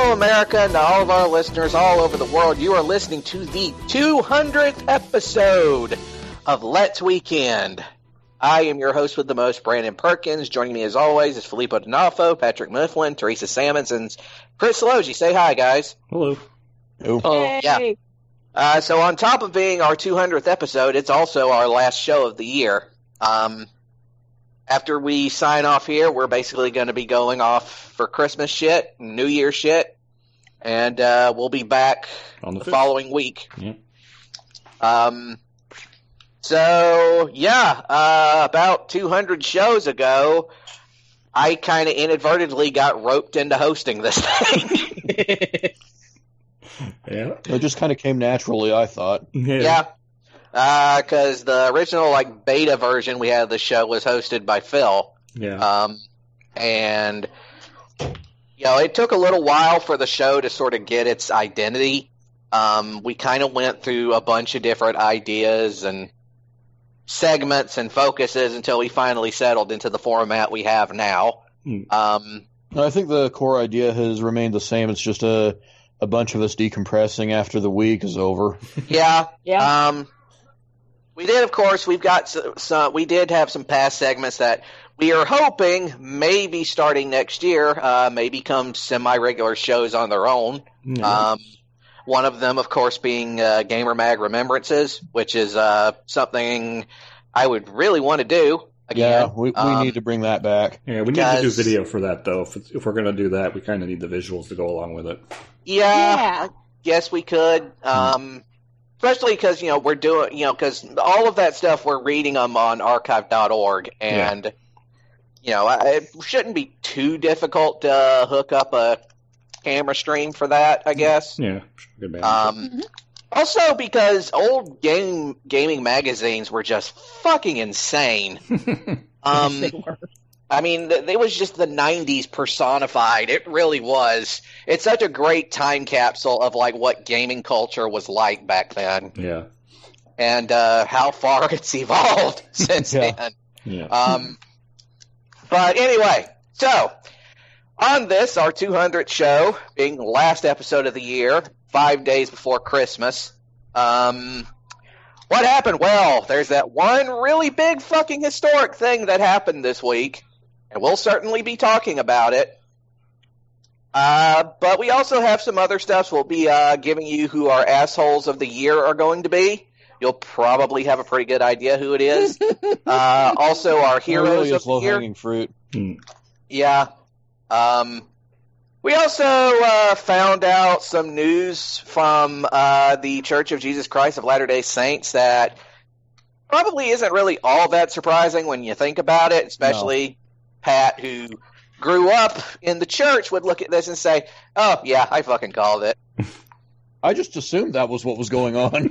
Hello, America, and to all of our listeners all over the world. You are listening to the 200th episode of Let's Weekend. I am your host with the most, Brandon Perkins. Joining me as always is Filippo D'Onofrio, Patrick Mifflin, Teresa Sammons, and Chris Logie. Say hi, guys. Hello. Oh, yeah. So on top of being our 200th episode, it's also our last show of the year. After we sign off here, we're basically going to be going off for Christmas shit, New Year shit, and we'll be back On the following week. Yeah. About 200 shows ago, I kind of inadvertently got roped into hosting this thing. Yeah. It just kind of came naturally, I thought. Yeah. Because the original beta version we had of the show was hosted by Phil. Yeah. And it took a little while for the show to sort of get its identity. We kind of went through a bunch of different ideas and segments and focuses until we finally settled into the format we have now. I think the core idea has remained the same. It's just a bunch of us decompressing after the week is over. Yeah. We did, of course, we did have some past segments that we are hoping maybe starting next year may become semi-regular shows on their own. Yeah. One of them, of course, being Gamer Mag Remembrances, which is something I would really want to do again. Yeah, we need to bring that back. Yeah, we need to do video for that, though. If we're going to do that, we kind of need the visuals to go along with it. Yeah. Yes, we could. Especially because, we're doing, because all of that stuff we're reading them on archive.org, and, it shouldn't be too difficult to hook up a camera stream for that, I guess. Yeah, good man. Also because old gaming magazines were just fucking insane. They were. I mean, it was just the 90s personified. It really was. It's such a great time capsule of, what gaming culture was like back then. Yeah. And how far it's evolved since then. Yeah. But anyway, so, on this, our 200th show, being the last episode of the year, 5 days before Christmas, what happened? Well, there's that one really big fucking historic thing that happened this week. And we'll certainly be talking about it. But we also have some other stuff. We'll be giving you who our assholes of the year are going to be. You'll probably have a pretty good idea who it is. Also, our heroes of the year. Low-hanging fruit. Yeah. We also found out some news from the Church of Jesus Christ of Latter-day Saints that probably isn't really all that surprising when you think about it, especially... No. Pat, who grew up in the church, would look at this and say, oh, yeah, I fucking called it. I just assumed that was what was going on.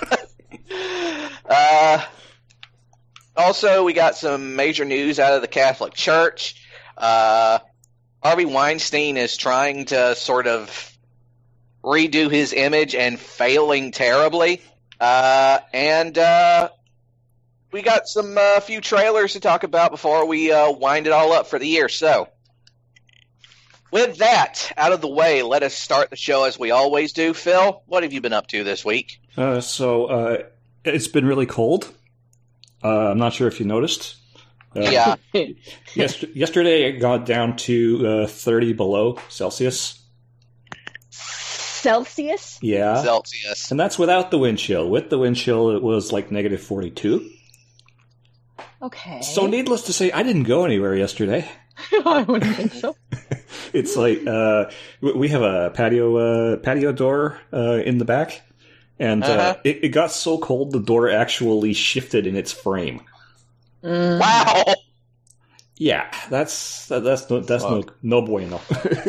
Also, we got some major news out of the Catholic Church. Harvey Weinstein is trying to sort of redo his image and failing terribly. We got some few trailers to talk about before we wind it all up for the year. So, with that out of the way, let us start the show as we always do. Phil, what have you been up to this week? It's been really cold. I'm not sure if you noticed. Yeah. Yesterday it got down to 30 below Celsius. Celsius? Yeah. Celsius. And that's without the wind chill. With the wind chill, it was like negative 42. Okay. So needless to say, I didn't go anywhere yesterday. I wouldn't think so. It's like we have a patio door in the back, and it got so cold the door actually shifted in its frame. Wow. Yeah, that's no bueno.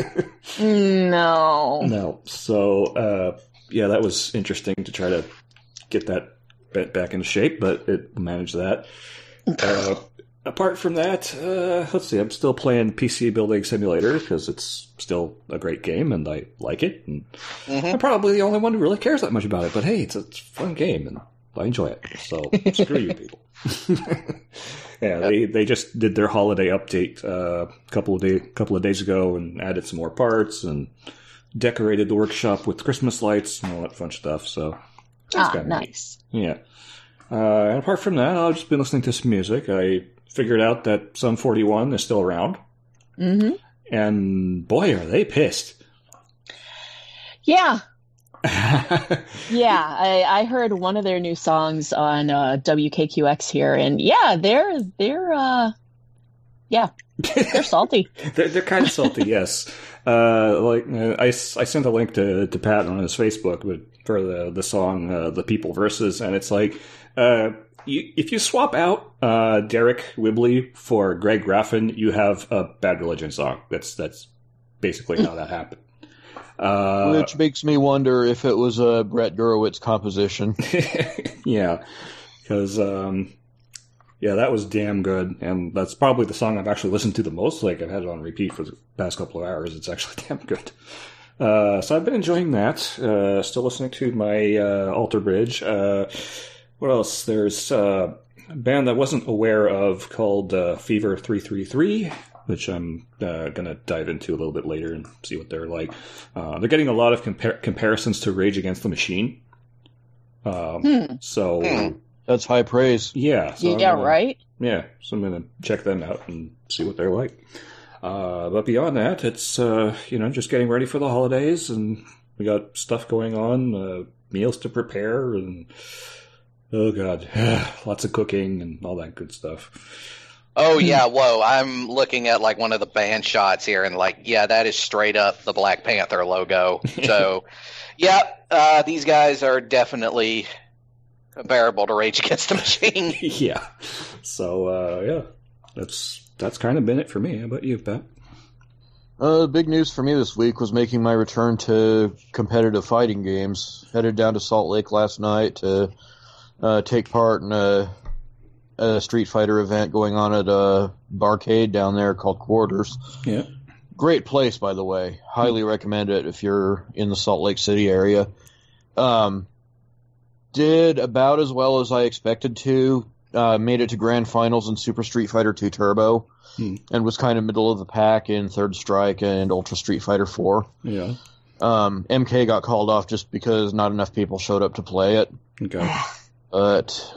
No. So that was interesting to try to get that back into shape, but it managed that. Apart from that, let's see, I'm still playing PC Building Simulator because it's still a great game and I like it. And I'm probably the only one who really cares that much about it, but hey, it's a fun game and I enjoy it. So screw you people. Yeah, they just did their holiday update a couple of days ago and added some more parts and decorated the workshop with Christmas lights and all that fun stuff. So that's kinda neat. Nice. Yeah. And apart from that, I've just been listening to some music. I figured out that Sum 41 is still around. Mm-hmm. And boy, are they pissed. Yeah. Yeah, I heard one of their new songs on WKQX here, and yeah, they're salty. They're kind of salty, yes. I sent a link to Pat on his Facebook, but for the song "The People Versus," and it's like if you swap out Derek Whibley for Greg Graffin, you have a Bad Religion song. That's basically how that happened. Which makes me wonder if it was a Brett Gurewitz composition. Yeah, because that was damn good, and that's probably the song I've actually listened to the most. Like, I've had it on repeat for the past couple of hours. It's actually damn good. So I've been enjoying that. Still listening to my Alter Bridge. What else? There's a band that I wasn't aware of called Fever 333, which I'm going to dive into a little bit later and see what they're like. They're getting a lot of comparisons to Rage Against the Machine. So That's high praise. yeah. So Right? Yeah, so I'm going to check them out and see what they're like. But beyond that, it's, just getting ready for the holidays, and we got stuff going on, meals to prepare, and, oh God, lots of cooking and all that good stuff. Oh, yeah, whoa, I'm looking at, like, one of the band shots here, and, like, yeah, that is straight up the Black Panther logo. So, yeah, these guys are definitely comparable to Rage Against the Machine. Yeah. So, that's kind of been it for me. How about you, Pat? Big news for me this week was making my return to competitive fighting games. Headed down to Salt Lake last night to take part in a Street Fighter event going on at a barcade down there called Quarters. Yeah. Great place, by the way. Highly recommend it if you're in the Salt Lake City area. Did about as well as I expected to. Made it to grand finals in Super Street Fighter 2 Turbo, and was kind of middle of the pack in Third Strike and Ultra Street Fighter 4. Yeah. MK got called off just because not enough people showed up to play it. Okay. But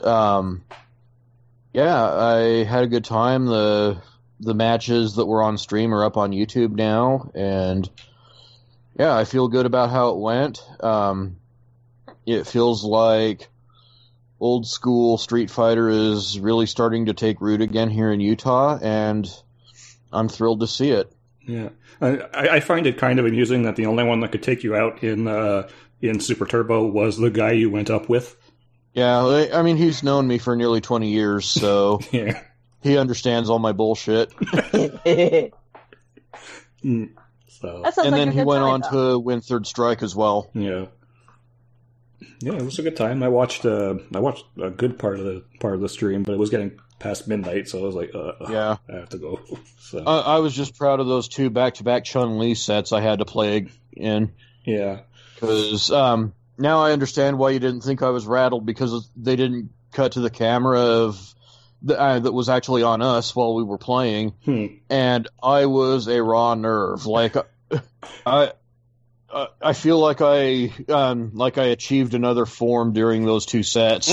I had a good time. The matches that were on stream are up on YouTube now, and yeah, I feel good about how it went. It feels like old school Street Fighter is really starting to take root again here in Utah, and I'm thrilled to see it. Yeah. I find it kind of amusing that the only one that could take you out in Super Turbo was the guy you went up with. Yeah, I mean, he's known me for nearly 20 years, so Yeah. he understands all my bullshit. So, That sounds And like then a he good went time, on though. to win Third Strike as well. yeah. Yeah, it was a good time. I watched a good part of the stream, but it was getting past midnight, so I was like, Yeah. I have to go. So I was just proud of those two back-to-back Chun-Li sets I had to play in. yeah. Because now I understand why you didn't think I was rattled, because they didn't cut to the camera of that was actually on us while we were playing, and I was a raw nerve. Like I feel like I achieved another form during those two sets,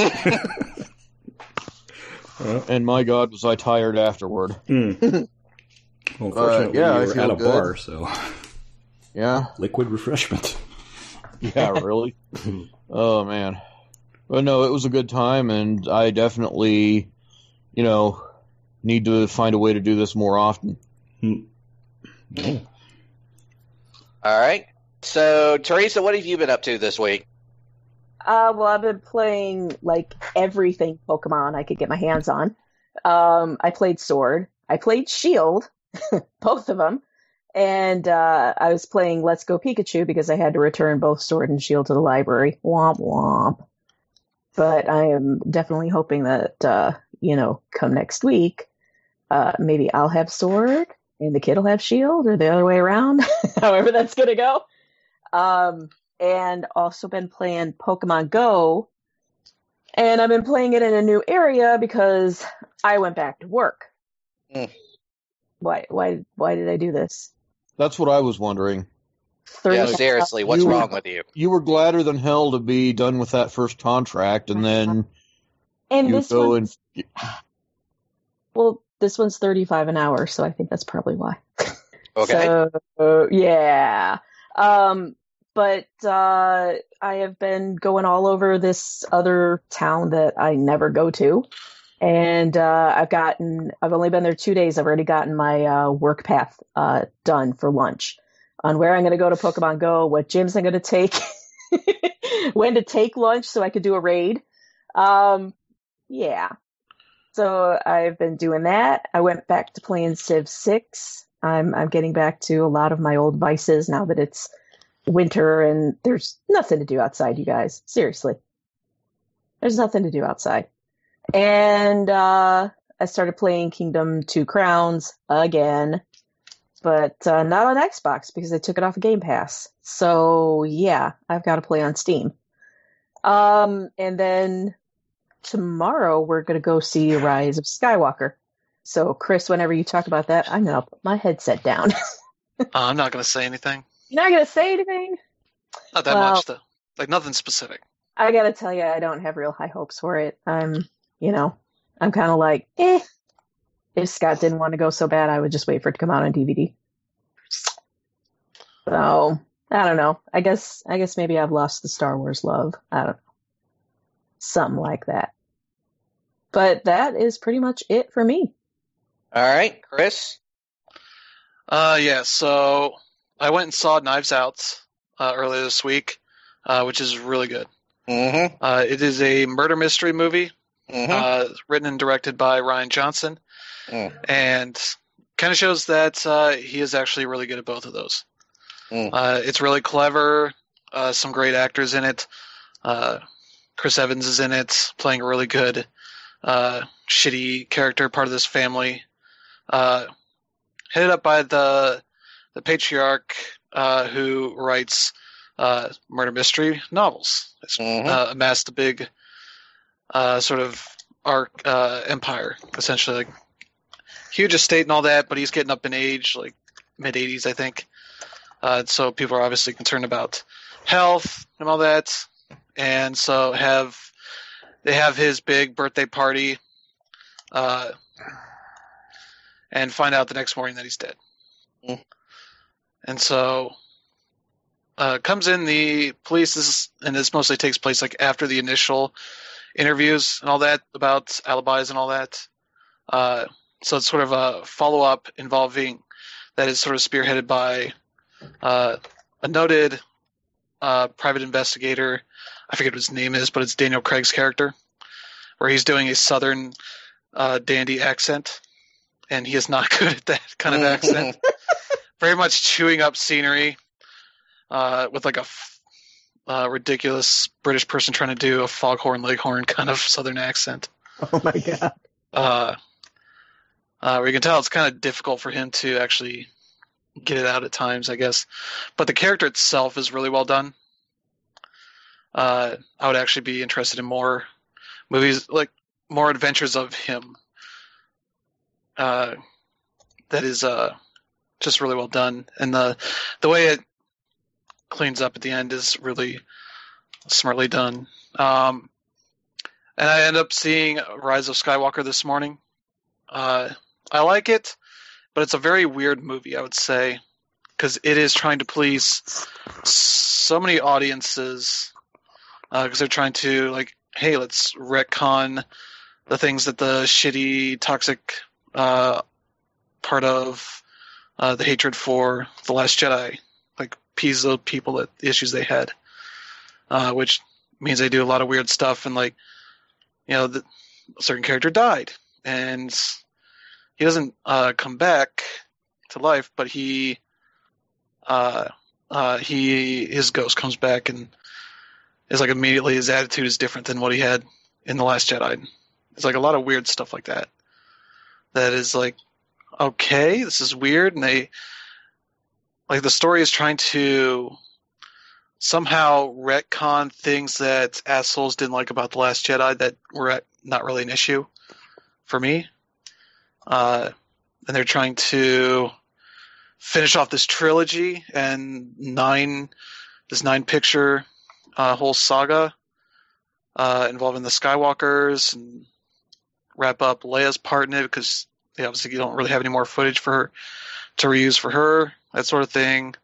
and my God, was I tired afterward. Well, unfortunately, yeah, I you were feel at a good. bar, so Yeah, liquid refreshment. yeah, really. Oh man, but no, it was a good time, and I definitely, need to find a way to do this more often. Yeah. All right. So, Teresa, what have you been up to this week? Well, I've been playing like everything Pokemon I could get my hands on. I played Sword. I played Shield, both of them. And I was playing Let's Go Pikachu because I had to return both Sword and Shield to the library. Womp womp. But I am definitely hoping that, come next week, maybe I'll have Sword and the kid will have Shield, or the other way around, however that's going to go. And also been playing Pokemon Go, and I've been playing it in a new area because I went back to work. Why did I do this? That's what I was wondering. Yeah, 30. seriously, what's wrong with you? You were gladder than hell to be done with that first contract, and then And you this go one's, well, this one's 35 an hour, so I think that's probably why. Okay. So, yeah. But I have been going all over this other town that I never go to. And I've only been there 2 days. I've already gotten my work path done for lunch on where I'm going to go to Pokemon Go, what gyms I'm going to take, when to take lunch so I could do a raid. Yeah. So I've been doing that. I went back to playing Civ 6. I'm getting back to a lot of my old vices now that it's winter and there's nothing to do outside, you guys. Seriously. There's nothing to do outside. And I started playing Kingdom 2 Crowns again, but not on Xbox because I took it off of Game Pass. So yeah, I've got to play on Steam. And then tomorrow we're going to go see Rise of Skywalker. So Chris, whenever you talk about that, I'm going to put my headset down. I'm not going to say anything. You're not going to say anything? Not that much, though. Like, nothing specific. I got to tell you, I don't have real high hopes for it. I'm kind of like, if Scott didn't want to go so bad, I would just wait for it to come out on DVD. So, I don't know. I guess maybe I've lost the Star Wars love. I don't know. Something like that. But that is pretty much it for me. All right, Chris? Yeah, so I went and saw Knives Out earlier this week, which is really good. Mm-hmm. It is a murder mystery movie, written and directed by Rian Johnson, and kind of shows that he is actually really good at both of those. It's really clever, some great actors in it. Chris Evans is in it, playing a really good shitty character, part of this family. Headed up by the patriarch who writes murder mystery novels. It's amassed a big sort of empire, essentially, like huge estate and all that. But he's getting up in age, like mid-80s, I think. So people are obviously concerned about health and all that, and so they have his big birthday party, and find out the next morning that he's dead. And so comes in the police, and this mostly takes place like after the initial interviews and all that about alibis and all that. So it's sort of a follow-up involving that is sort of spearheaded by a noted private investigator. I forget what his name is, but it's Daniel Craig's character, where he's doing a southern dandy accent, and he is not good at that kind of accent. Very much chewing up scenery with like a ridiculous British person trying to do a foghorn leghorn kind of southern accent. Oh my god. Where you can tell it's kind of difficult for him to actually get it out at times, I guess. But the character itself is really well done. I would actually be interested in more movies, like more adventures of him. That is just really well done, and the way it cleans up at the end is really smartly done. And I end up seeing Rise of Skywalker this morning. I like it, but it's a very weird movie, I would say, because it is trying to please so many audiences. Because they're trying to, like, hey, let's retcon the things that the shitty, toxic part of the hatred for The Last Jedi, like, appease the people, that the issues they had. Which means they do a lot of weird stuff, and, like, you know, a certain character died, and he doesn't come back to life, but his ghost comes back, and is like immediately his attitude is different than what he had in The Last Jedi. It's like a lot of weird stuff like that. That is like, okay, this is weird, and they like the story is trying to somehow retcon things that assholes didn't like about The Last Jedi that were not really an issue for me. And they're trying to finish off this trilogy and this 9-picture whole saga involving the Skywalkers, and wrap up Leia's part in it, because obviously you don't really have any more footage for her to reuse for her, that sort of thing.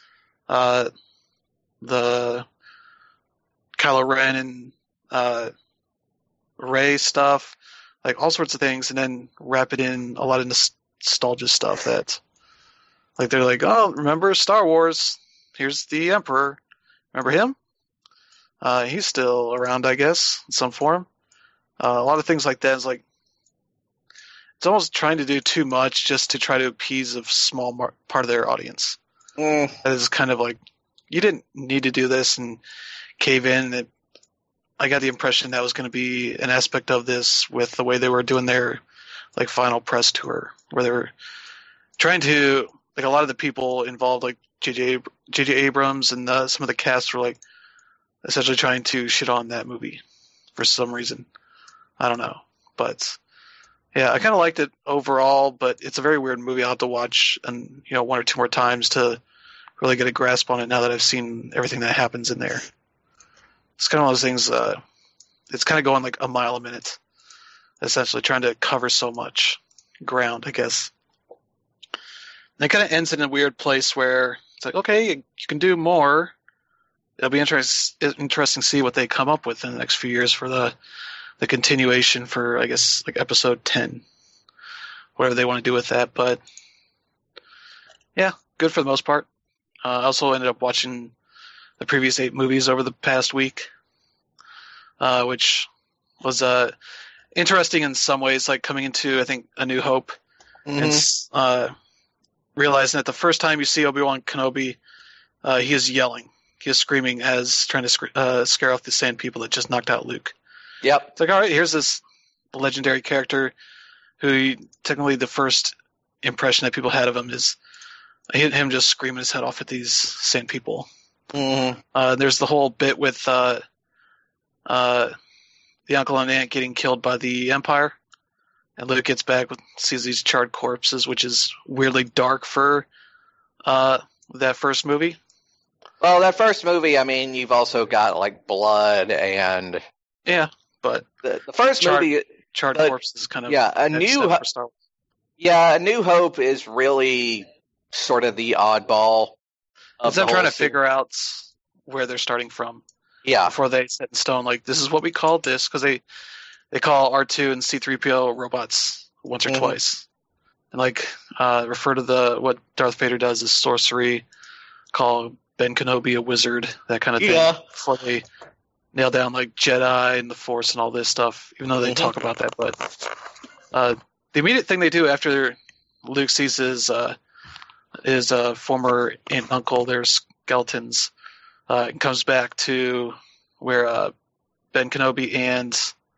The Kylo Ren and Rey stuff, like all sorts of things, and then wrap it in a lot of nostalgia stuff that, like, they're like, oh, remember Star Wars? Here's the Emperor. Remember him? He's still around, I guess, in some form. A lot of things like that is like, it's almost trying to do too much just to try to appease a small part of their audience. That is kind of like, you didn't need to do this and cave in. I got the impression that was going to be an aspect of this with the way they were doing their like final press tour, where they were trying to, like, a lot of the people involved, like J.J. Abrams and some of the cast were like essentially trying to shit on that movie for some reason. I don't know, but yeah, I kind of liked it overall, but it's a very weird movie. I'll have to watch and one or two more times to really get a grasp on it now that I've seen everything that happens in there. It's kind of one of those things. It's kind of going like a mile a minute, essentially trying to cover so much ground, I guess. And it kind of ends in a weird place where it's like, okay, you can do more. It'll be interesting to see what they come up with in the next few years for the continuation for, I guess, like episode 10, whatever they want to do with that. But yeah, good for the most part. I also ended up watching the previous 8 movies over the past week, which was interesting in some ways, like coming into, I think, A New Hope, and realizing that the first time you see Obi-Wan Kenobi, he is yelling. He is screaming as trying to scare off the Sand people that just knocked out Luke. Yep. It's like, all right, here's this legendary character who technically the first impression that people had of him is him just screaming his head off at these Sand people. There's the whole bit with the uncle and aunt getting killed by the Empire, and Luke gets back, sees these charred corpses, which is weirdly dark for that first movie. Well, that first movie, I mean, you've also got like blood and yeah, but the first movie, charred corpses, kind of A New Hope is really sort of the oddball. It's them trying to figure out where they're starting from. Yeah. Before they set in stone, like, this is what we call this, because they call R2 and C-3PO robots once or twice. And, like, refer to what Darth Vader does as sorcery, call Ben Kenobi a wizard, that kind of thing. Yeah. Before they nail down, like, Jedi and the Force and all this stuff, even though they talk about that. But the immediate thing they do after Luke sees his former aunt and uncle, their skeletons, and comes back to where Ben Kenobi and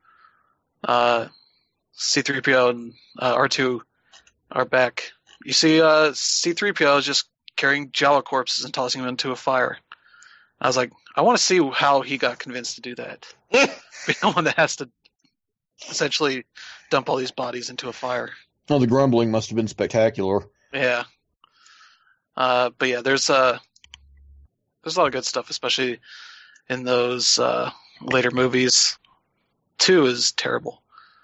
C-3PO and R2 are back. You see C-3PO is just carrying Jawa corpses and tossing them into a fire. I was like, I want to see how he got convinced to do that. Be the one that has to essentially dump all these bodies into a fire. Oh, the grumbling must have been spectacular. Yeah. But yeah, there's a lot of good stuff, especially in those later movies. 2 is terrible.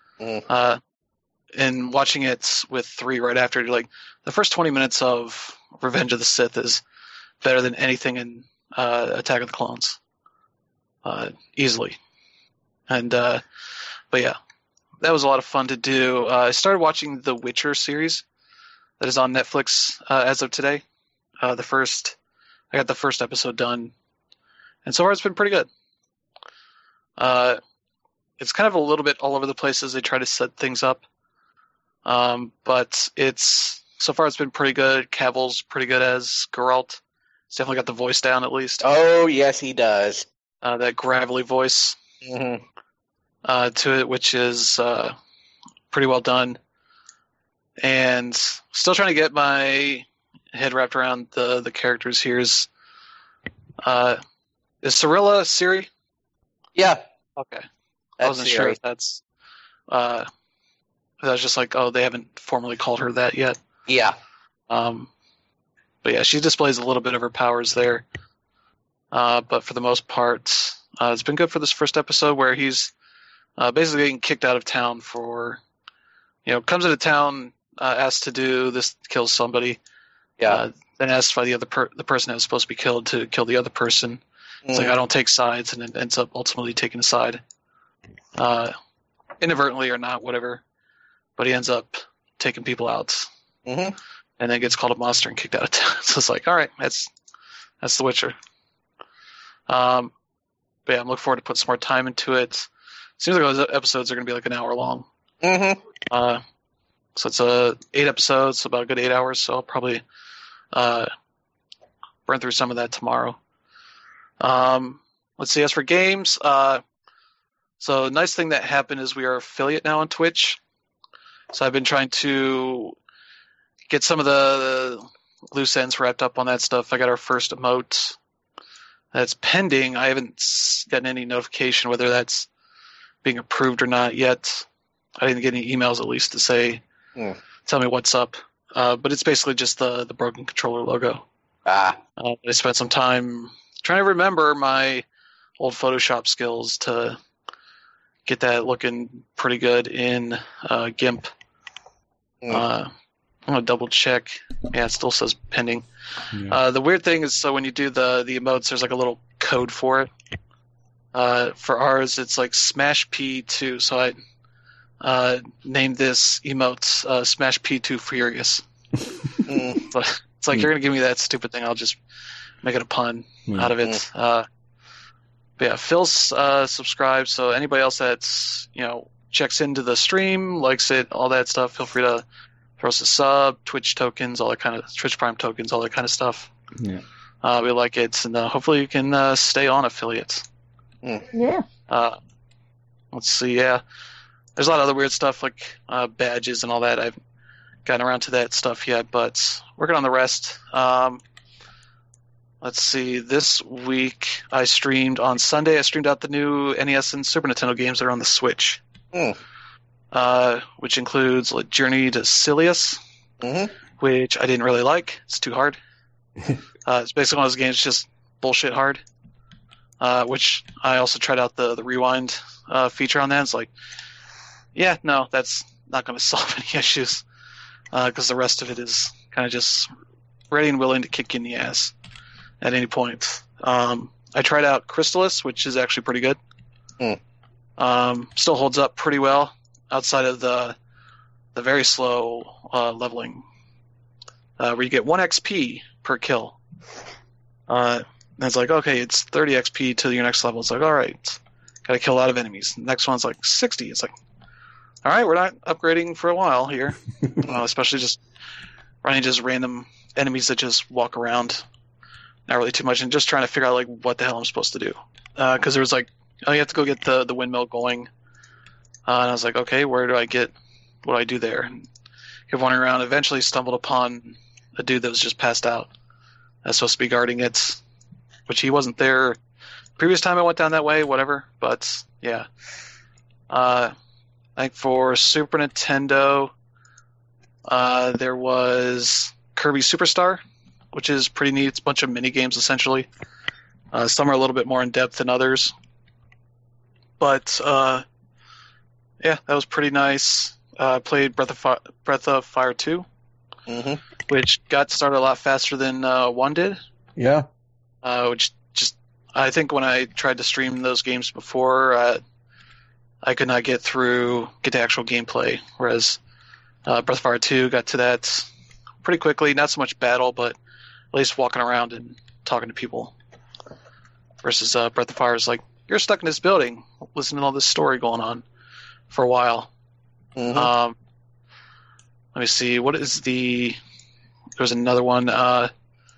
And watching it with 3 right after, you're like, the first 20 minutes of Revenge of the Sith is better than anything in Attack of the Clones. Easily. And but yeah, that was a lot of fun to do. I started watching the Witcher series that is on Netflix as of today. I got the first episode done, and so far it's been pretty good. It's kind of a little bit all over the place as they try to set things up, but so far it's been pretty good. Cavill's pretty good as Geralt. He's definitely got the voice down at least. Oh yes, he does. That gravelly voice to it, which is pretty well done. And still trying to get my head wrapped around the characters here. Is Cirilla Ciri? Yeah. Okay. I wasn't sure if that's I was just like, oh, they haven't formally called her that yet. Yeah. And But yeah, she displays a little bit of her powers there. But for the most part, it's been good for this first episode where he's basically getting kicked out of town for, comes into town, asked to do this, kills somebody. Yeah. Then asked by the person that was supposed to be killed to kill the other person. It's like, I don't take sides, and it ends up ultimately taking a side. Inadvertently or not, whatever. But he ends up taking people out. Mm-hmm. And then gets called a monster and kicked out of town. So it's like, all right, that's The Witcher. But yeah, I'm looking forward to putting some more time into it. Seems like those episodes are going to be like an hour long. Mm-hmm. So it's 8 episodes, so about a good 8 hours. So I'll probably burn through some of that tomorrow. Let's see. As for games, so nice thing that happened is we are affiliate now on Twitch. So I've been trying to get some of the loose ends wrapped up on that stuff. I got our first emote that's pending. I haven't gotten any notification whether that's being approved or not yet. I didn't get any emails at least to say, tell me what's up. But it's basically just the broken controller logo. I spent some time trying to remember my old Photoshop skills to get that looking pretty good in GIMP. I'm going to double check. Yeah, it still says pending. Yeah. The weird thing is, so when you do the emotes, there's like a little code for it. For ours, it's like Smash P2. So I named this emote Smash P2 Furious. But it's like, you're going to give me that stupid thing, I'll just make it a pun out of it. But yeah, Phil's subscribed, so anybody else that's, checks into the stream, likes it, all that stuff, feel free to throw us a sub, Twitch tokens, all that kind of Twitch Prime tokens, all that kind of stuff. Yeah. We like it, and hopefully you can stay on affiliates. Yeah. Let's see. Yeah, there's a lot of other weird stuff like badges and all that. I've gotten around to that stuff yet, but working on the rest. Let's see. This week I streamed on Sunday. I streamed out the new NES and Super Nintendo games that are on the Switch. Which includes like Journey to Silius, which I didn't really like. It's too hard. It's basically one of those games just bullshit hard. Which I also tried out the rewind feature on that. It's like, yeah, no, that's not going to solve any issues because the rest of it is kind of just ready and willing to kick you in the ass at any point. I tried out Crystalis, which is actually pretty good. Still holds up pretty well outside of the very slow leveling, where you get 1 XP per kill. And it's like, okay, it's 30 XP to your next level. It's like, all right, got to kill a lot of enemies. The next one's like 60. It's like, all right, we're not upgrading for a while here, especially just running just random enemies that just walk around. Not really too much, and just trying to figure out like what the hell I'm supposed to do. Because there was like, oh, you have to go get the windmill going. And I was like, okay, where do I get what I do there? And kept wandering around. Eventually stumbled upon a dude that was just passed out. I was supposed to be guarding it, which he wasn't there previous time I went down that way, whatever. But yeah. I think for Super Nintendo, there was Kirby Superstar, which is pretty neat. It's a bunch of mini games essentially. Some are a little bit more in depth than others. But yeah, that was pretty nice. Played Breath of Fire 2, which got started a lot faster than 1 did. Yeah. Which just, I think when I tried to stream those games before, I could not get to actual gameplay, whereas Breath of Fire 2 got to that pretty quickly. Not so much battle, but at least walking around and talking to people. Versus Breath of Fire is like, you're stuck in this building, listening to all this story going on for a while. Let me see. What is the... There's another one. Trying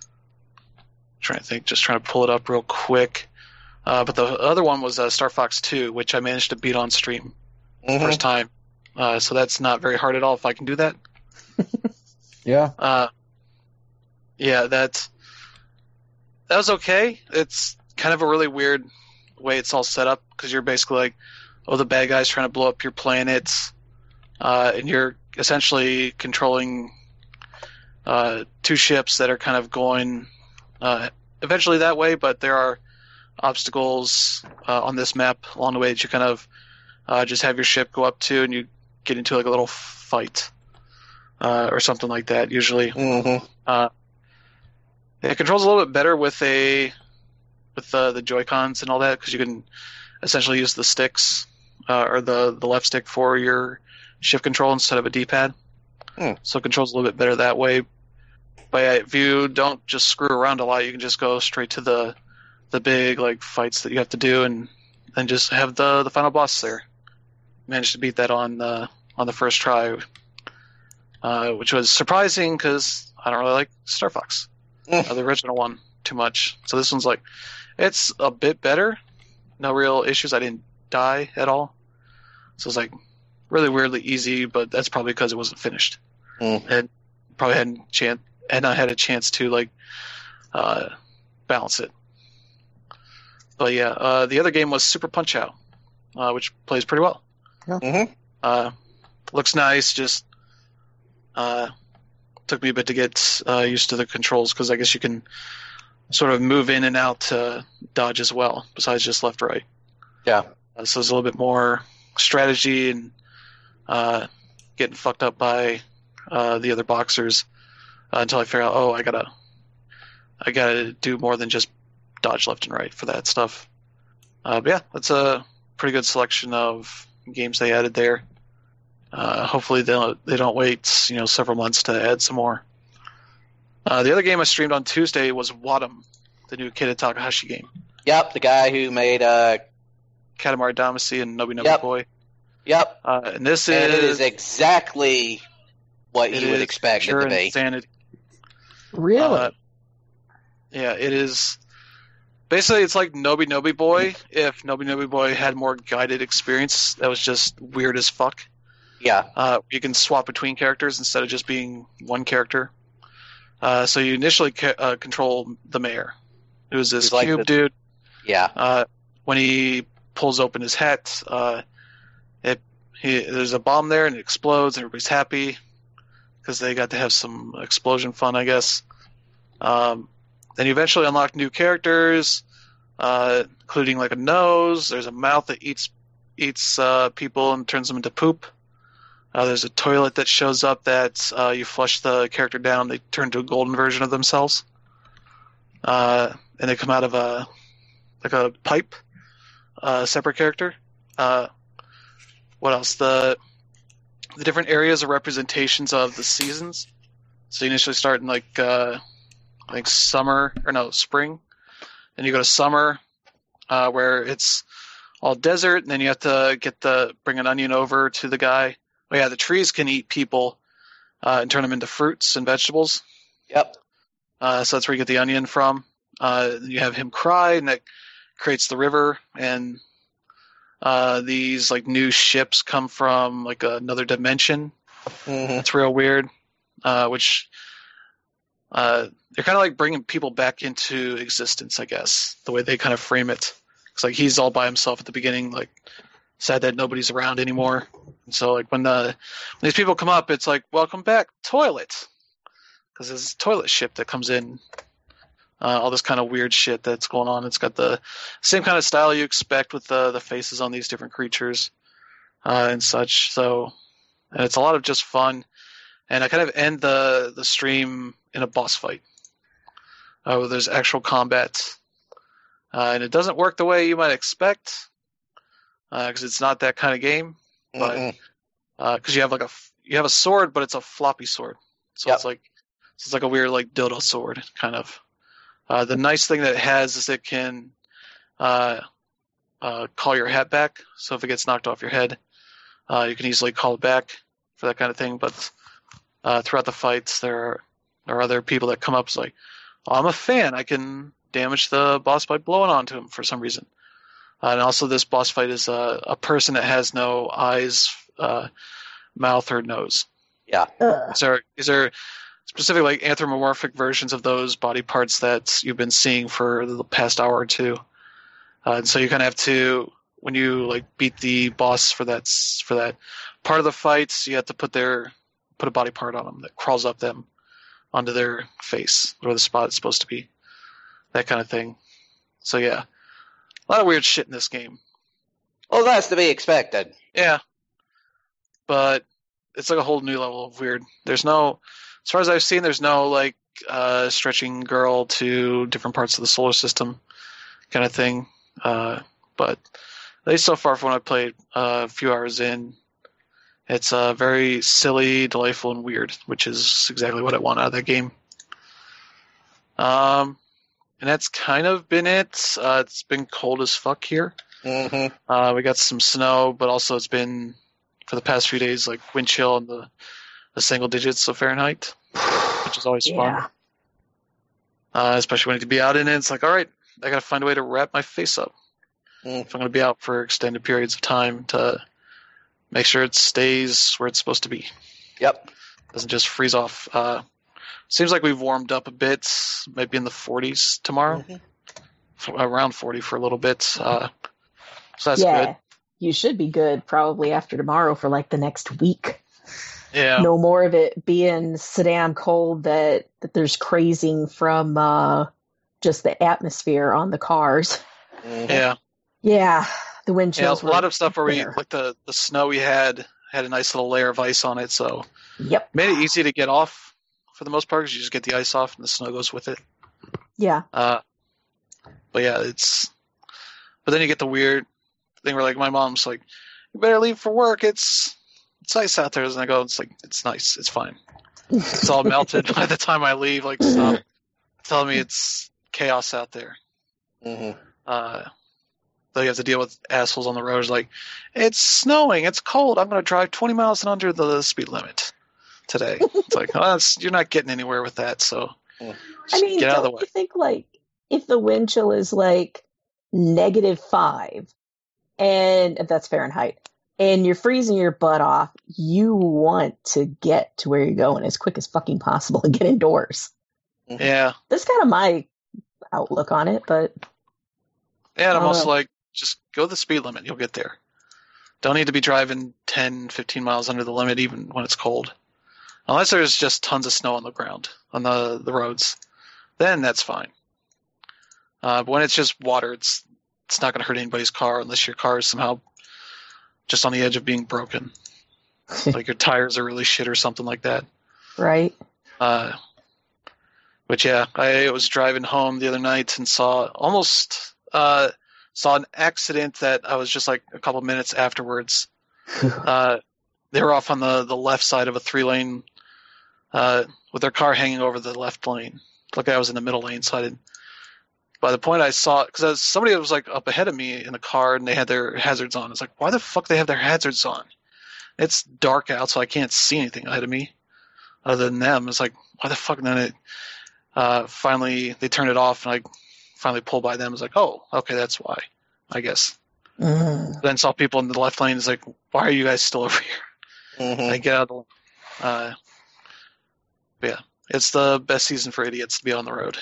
to think. Just trying to pull it up real quick. But the other one was Star Fox 2, which I managed to beat on stream first time. So that's not very hard at all if I can do that. Yeah. Yeah, that was okay. It's kind of a really weird way it's all set up because you're basically like, oh, the bad guy's trying to blow up your planet, and you're essentially controlling two ships that are kind of going eventually that way, but there are obstacles on this map along the way that you kind of just have your ship go up to, and you get into like a little fight or something like that. Usually, it controls a little bit better with the Joy-Cons and all that, because you can essentially use the sticks or the left stick for your shift control instead of a D-pad. So it controls a little bit better that way. But yeah, if you don't just screw around a lot, you can just go straight to the big like fights that you have to do, and then just have the final boss there. Managed to beat that on the first try, which was surprising because I don't really like Star Fox, the original one, too much. So this one's like, it's a bit better. No real issues. I didn't die at all. So it's like really weirdly easy, but that's probably because it wasn't finished. And probably had not had a chance to like balance it. But yeah, the other game was Super Punch Out, which plays pretty well. Looks nice. Just took me a bit to get used to the controls, because I guess you can sort of move in and out to dodge as well, besides just left right. Yeah. So there's a little bit more strategy and getting fucked up by the other boxers until I figure out, I gotta do more than just dodge left and right for that stuff. But yeah, that's a pretty good selection of games they added there. Hopefully they don't wait several months to add some more. The other game I streamed on Tuesday was Wadum, the new Keita Takahashi game. Yep, the guy who made Katamari Damacy and Nobi Nobi Boy. Yep. And it is exactly what you would expect it to be. Insanity. Really? Yeah, it is. Basically, it's like Nobi Nobi Boy if Nobi Nobi Boy had more guided experience. That was just weird as fuck. Yeah. You can swap between characters instead of just being one character. So you initially control the mayor, who's this cube dude. Yeah. When he pulls open his hat, there's a bomb there and it explodes, and everybody's happy because they got to have some explosion fun, I guess. Then you eventually unlock new characters, including like a nose. There's a mouth that eats people and turns them into poop. There's a toilet that shows up that you flush the character down, they turn to a golden version of themselves. And they come out of a pipe, separate character. What else? The different areas are representations of the seasons. So you initially start in spring. Then you go to summer, where it's all desert, and then you have to bring an onion over to the guy. Oh yeah, the trees can eat people and turn them into fruits and vegetables. Yep. So that's where you get the onion from. You have him cry, and that creates the river. And these like new ships come from like another dimension. It's real weird. Which they're kind of like bringing people back into existence, I guess, the way they kind of frame it. It's like he's all by himself at the beginning, like sad that nobody's around anymore. And so like when these people come up, it's like, welcome back, toilet. Because there's this toilet ship that comes in. All this kind of weird shit that's going on. It's got the same kind of style you expect with the faces on these different creatures and such. So, and it's a lot of just fun. And I kind of end the stream in a boss fight where there's actual combat. And it doesn't work the way you might expect because it's not that kind of game. But because you have a sword, but it's a floppy sword. So it's like a weird like dildo sword kind of. The nice thing that it has is it can call your hat back. So if it gets knocked off your head, you can easily call it back for that kind of thing. But throughout the fights, there are other people that come up and like, I'm a fan. I can damage the boss by blowing onto him for some reason. And also this boss fight is a person that has no eyes, mouth, or nose. Yeah. These are specific like anthropomorphic versions of those body parts that you've been seeing for the past hour or two. And so you kind of have to, when you like beat the boss for that part of the fights, you have to put a body part on them that crawls up them onto their face, where the spot is supposed to be. That kind of thing. So yeah, a lot of weird shit in this game. Well, that's to be expected. Yeah, but it's like a whole new level of weird. There's no, as far as I've seen, there's no like stretching girl to different parts of the solar system kind of thing. But at least so far from when I played a few hours in, it's very silly, delightful, and weird, which is exactly what I want out of that game. And that's kind of been it. It's been cold as fuck here. Mm-hmm. We got some snow, but also it's been, for the past few days, like wind chill in the single digits of Fahrenheit, which is always fun. Especially when you can be out in it. It's like, all right, I got to find a way to wrap my face up if I'm going to be out for extended periods of time to make sure it stays where it's supposed to be. Yep. Doesn't just freeze off. Seems like we've warmed up a bit, maybe in the 40s tomorrow. Around 40 for a little bit. So that's good. You should be good probably after tomorrow for like the next week. Yeah. No more of it being so damn cold that there's crazing from just the atmosphere on the cars. Yeah. Yeah. The wind chills. A lot of stuff where we, like the snow we had a nice little layer of ice on it, so yep. Made it easy to get off for the most part because you just get the ice off and the snow goes with it. Yeah. But yeah, but then you get the weird thing where like my mom's like, you better leave for work. It's ice out there. And I go, it's like, it's nice. It's fine. It's all melted by the time I leave. Like, stop telling me it's chaos out there. Mm-hmm. Though you have to deal with assholes on the road. It's like, it's snowing. It's cold. I'm going to drive 20 miles and under the speed limit today. It's like, oh, you're not getting anywhere with that. So get out of the way. I think like if the wind chill is like -5, and if that's Fahrenheit, and you're freezing your butt off, you want to get to where you're going as quick as fucking possible and get indoors. Yeah. That's kind of my outlook on it, but yeah, and I'm also like, just go the speed limit. You'll get there. Don't need to be driving 10, 15 miles under the limit even when it's cold. Unless there's just tons of snow on the ground, on the roads. Then that's fine. But when it's just water, it's not going to hurt anybody's car unless your car is somehow just on the edge of being broken. Like your tires are really shit or something like that. Right. But yeah, I was driving home the other night and saw an accident that I was just like a couple minutes afterwards. They were off on the left side of a 3-lane with their car hanging over the left lane. Like I was in the middle lane, so I didn't. By the point I saw, because somebody was like up ahead of me in the car and they had their hazards on. It's like, why the fuck they have their hazards on? It's dark out, so I can't see anything ahead of me other than them. It's like, why the fuck? And then finally they turned it off and I finally pulled by them. It's like, oh, okay, that's why, I guess. Then saw people in the left lane. It's like, why are you guys still over here? I get out of the but yeah, it's the best season for idiots to be on the road.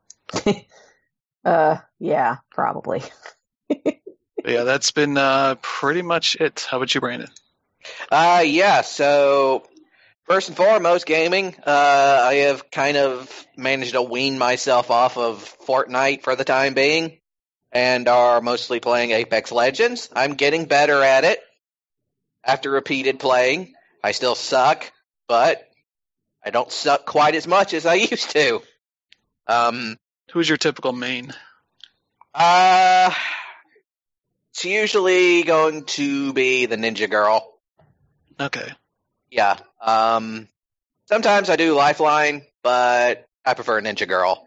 Yeah, probably. Yeah, that's been pretty much it. How about you, Brandon? Yeah, so first and foremost, gaming. I have kind of managed to wean myself off of Fortnite for the time being and are mostly playing Apex Legends. I'm getting better at it after repeated playing. I still suck, but I don't suck quite as much as I used to. Who's your typical main? It's usually going to be the Ninja Girl. Okay. Yeah. Sometimes I do Lifeline, but I prefer Ninja Girl.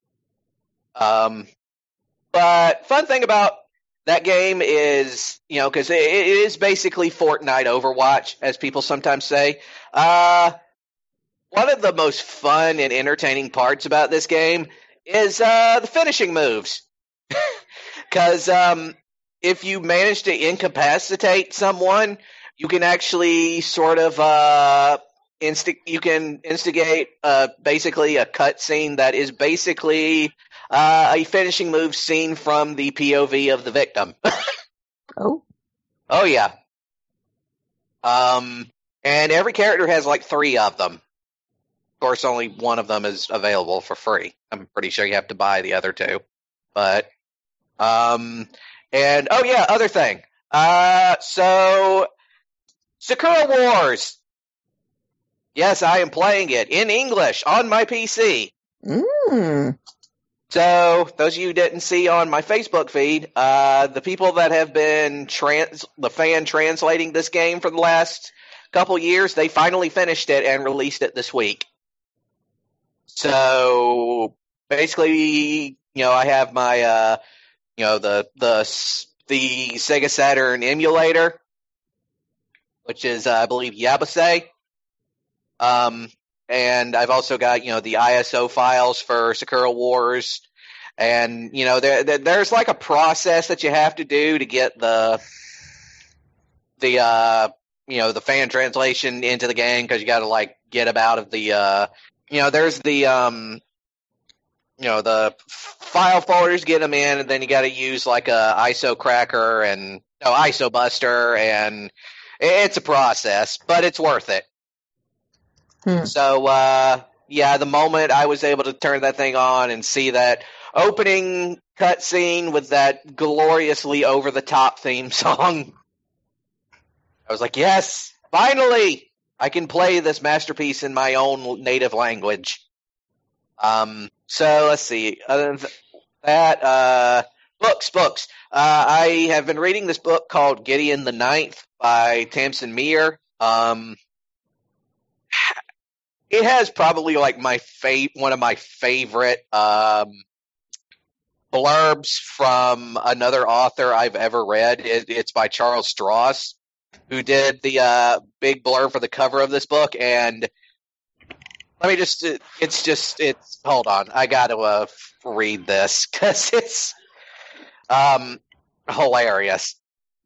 But fun thing about that game is, because it is basically Fortnite Overwatch, as people sometimes say. One of the most fun and entertaining parts about this game is the finishing moves. Because if you manage to incapacitate someone, you can actually sort of instigate basically a cutscene that is basically a finishing move seen from the POV of the victim. Oh yeah. And every character has like 3 of them. Of course, only one of them is available for free. I'm pretty sure you have to buy the other two. But, and, oh yeah, other thing. So, Sakura Wars. Yes, I am playing it in English on my PC. So, those of you who didn't see on my Facebook feed, the people that have been the fan translating this game for the last couple years, they finally finished it and released it this week. So, basically, I have my, the Sega Saturn emulator, which is, I believe, Yabase. And I've also got, the ISO files for Sakura Wars. And, there's like a process that you have to do to get the fan translation into the game, because you got to, like, get them out of the, there's the, the file folders, get them in, and then you got to use, like, a ISO cracker and, ISO buster, and it's a process, but it's worth it. So, the moment I was able to turn that thing on and see that opening cutscene with that gloriously over-the-top theme song, I was like, yes, finally, I can play this masterpiece in my own native language. So, let's see. Other than that, books. I have been reading this book called Gideon the Ninth by Tamsin Muir. It has probably like one of my favorite blurbs from another author I've ever read. It's by Charles Stross, who did the big blurb for the cover of this book. And let me it's hold on, I got to read this because it's hilarious.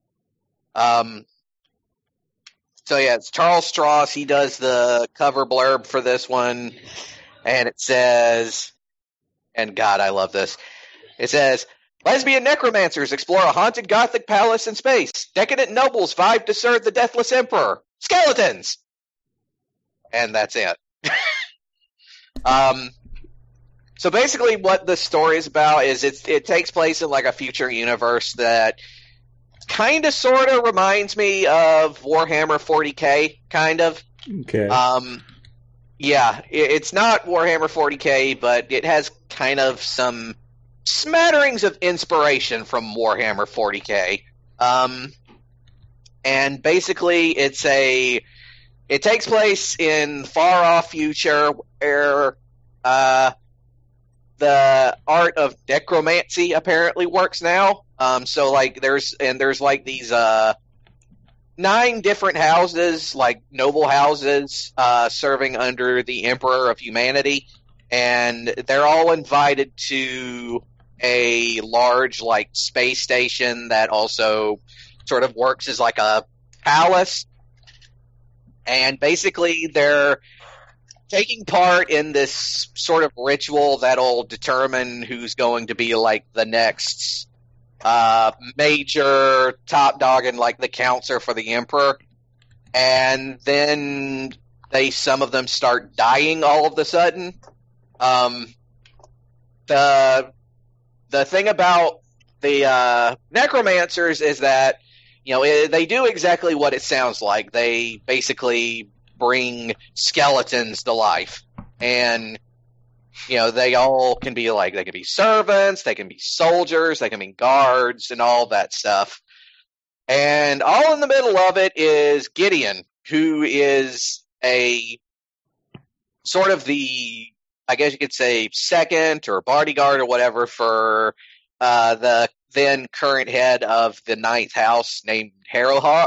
So yeah, it's Charles Stross. He does the cover blurb for this one, and it says, and God, I love this. It says, lesbian necromancers explore a haunted Gothic palace in space. Decadent nobles vibe to serve the deathless emperor. Skeletons! And that's it. So basically what the story is about is it takes place in like a future universe that kind of sort of reminds me of Warhammer 40K, kind of. Okay. It's not Warhammer 40K, but it has kind of some smatterings of inspiration from Warhammer 40K. And basically it takes place in far off future where the art of necromancy apparently works now. So like there's like these 9 different houses, like noble houses, serving under the Emperor of Humanity, and they're all invited to a large like space station that also sort of works as like a palace. And basically they're taking part in this sort of ritual that'll determine who's going to be like the next major top dog and like the counselor for the emperor. And then some of them start dying all of a sudden. The thing about the necromancers is that they do exactly what it sounds like. They basically bring skeletons to life, and they all can be like, they can be servants, they can be soldiers, they can be guards, and all that stuff. And all in the middle of it is Gideon, who is a sort of the, I guess you could say, second or bodyguard or whatever for the then current head of the Ninth House named Harrowhawk.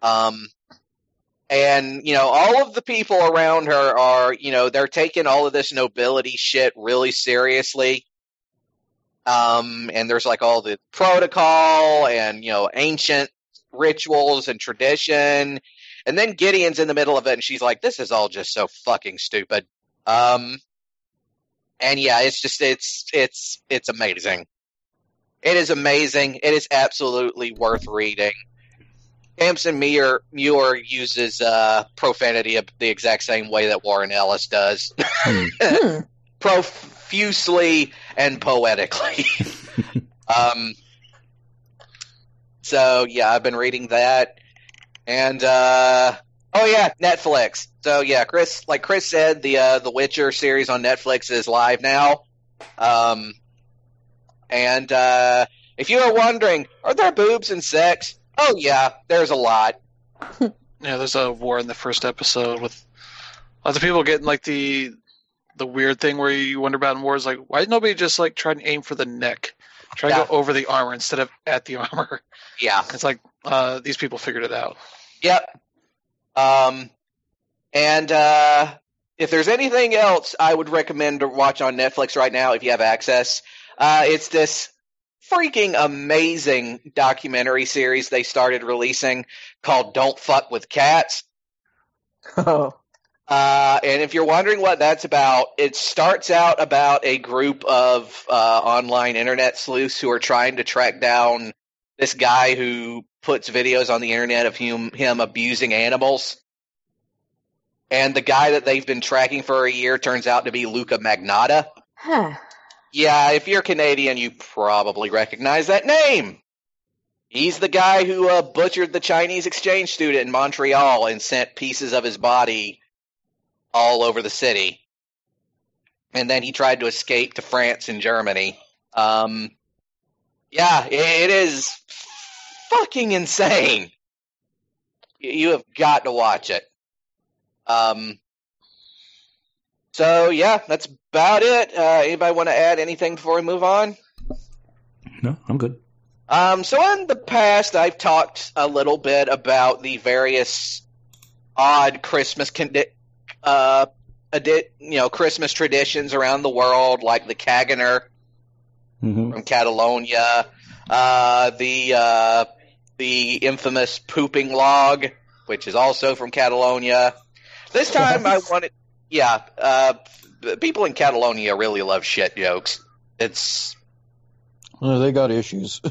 And, all of the people around her are, they're taking all of this nobility shit really seriously. And there's like all the protocol and, ancient rituals and tradition. And then Gideon's in the middle of it and she's like, this is all just so fucking stupid. And yeah, it's just, it's amazing. It is amazing. It is absolutely worth reading. Tamsin Muir uses profanity the exact same way that Warren Ellis does. Profusely and poetically. So, yeah, I've been reading that. And, Netflix. So, yeah, Chris said, the Witcher series on Netflix is live now. And if you are wondering, are there boobs and sex? Oh, yeah, there's a lot. Yeah, there's a war in the first episode with lots of people getting, like, the weird thing where you wonder about in wars, like, why did nobody just, like, try and aim for the neck? Try to go over the armor instead of at the armor. Yeah. It's like, these people figured it out. Yep. And if there's anything else I would recommend to watch on Netflix right now if you have access, it's this freaking amazing documentary series they started releasing called Don't Fuck with Cats. Oh. And if you're wondering what that's about, it starts out about a group of online internet sleuths who are trying to track down this guy who puts videos on the internet of him abusing animals. And the guy that they've been tracking for a year turns out to be Luca Magnotta. Huh. Yeah, if you're Canadian, you probably recognize that name. He's the guy who butchered the Chinese exchange student in Montreal and sent pieces of his body all over the city. And then he tried to escape to France and Germany. Yeah, it is fucking insane. You have got to watch it. So, yeah, that's about it. Anybody want to add anything before we move on? No, I'm good. So in the past, I've talked a little bit about the various odd Christmas Christmas traditions around the world, like the Caganer from Catalonia, the infamous pooping log, which is also from Catalonia. This time I wanted, people in Catalonia really love shit jokes. They got issues.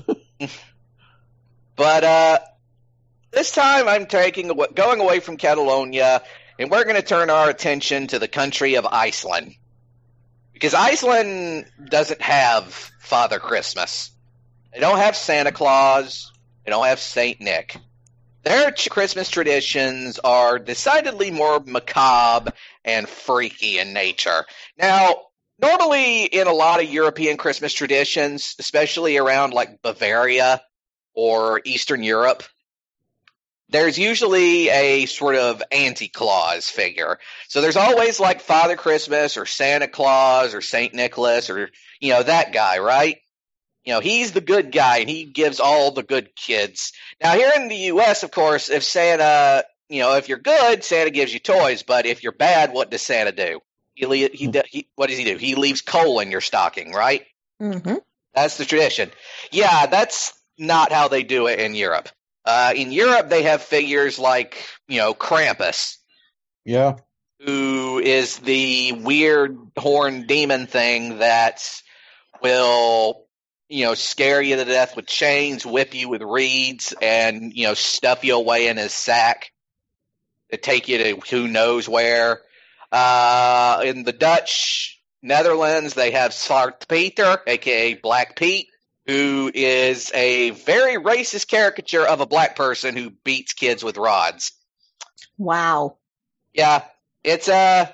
But this time I'm going away from Catalonia, and we're going to turn our attention to the country of Iceland. Because Iceland doesn't have Father Christmas. They don't have Santa Claus. They don't have Saint Nick. Their Christmas traditions are decidedly more macabre and freaky in nature. Now, normally in a lot of European Christmas traditions, especially around like Bavaria or Eastern Europe, there's usually a sort of anti-Claus figure. So there's always like Father Christmas or Santa Claus or Saint Nicholas or, that guy, right? He's the good guy and he gives all the good kids. Now here in the U.S., of course, if Santa, if you're good, Santa gives you toys. But if you're bad, what does Santa do? What does he do? He leaves coal in your stocking, right? Mm-hmm. That's the tradition. Yeah, that's not how they do it in Europe. In Europe, they have figures like, Krampus. Yeah. Who is the weird horned demon thing that will, scare you to death with chains, whip you with reeds, and, stuff you away in his sack to take you to who knows where. In the Dutch Netherlands, they have Zwart Peter, a.k.a. Black Pete, who is a very racist caricature of a black person who beats kids with rods. Wow. Yeah, it's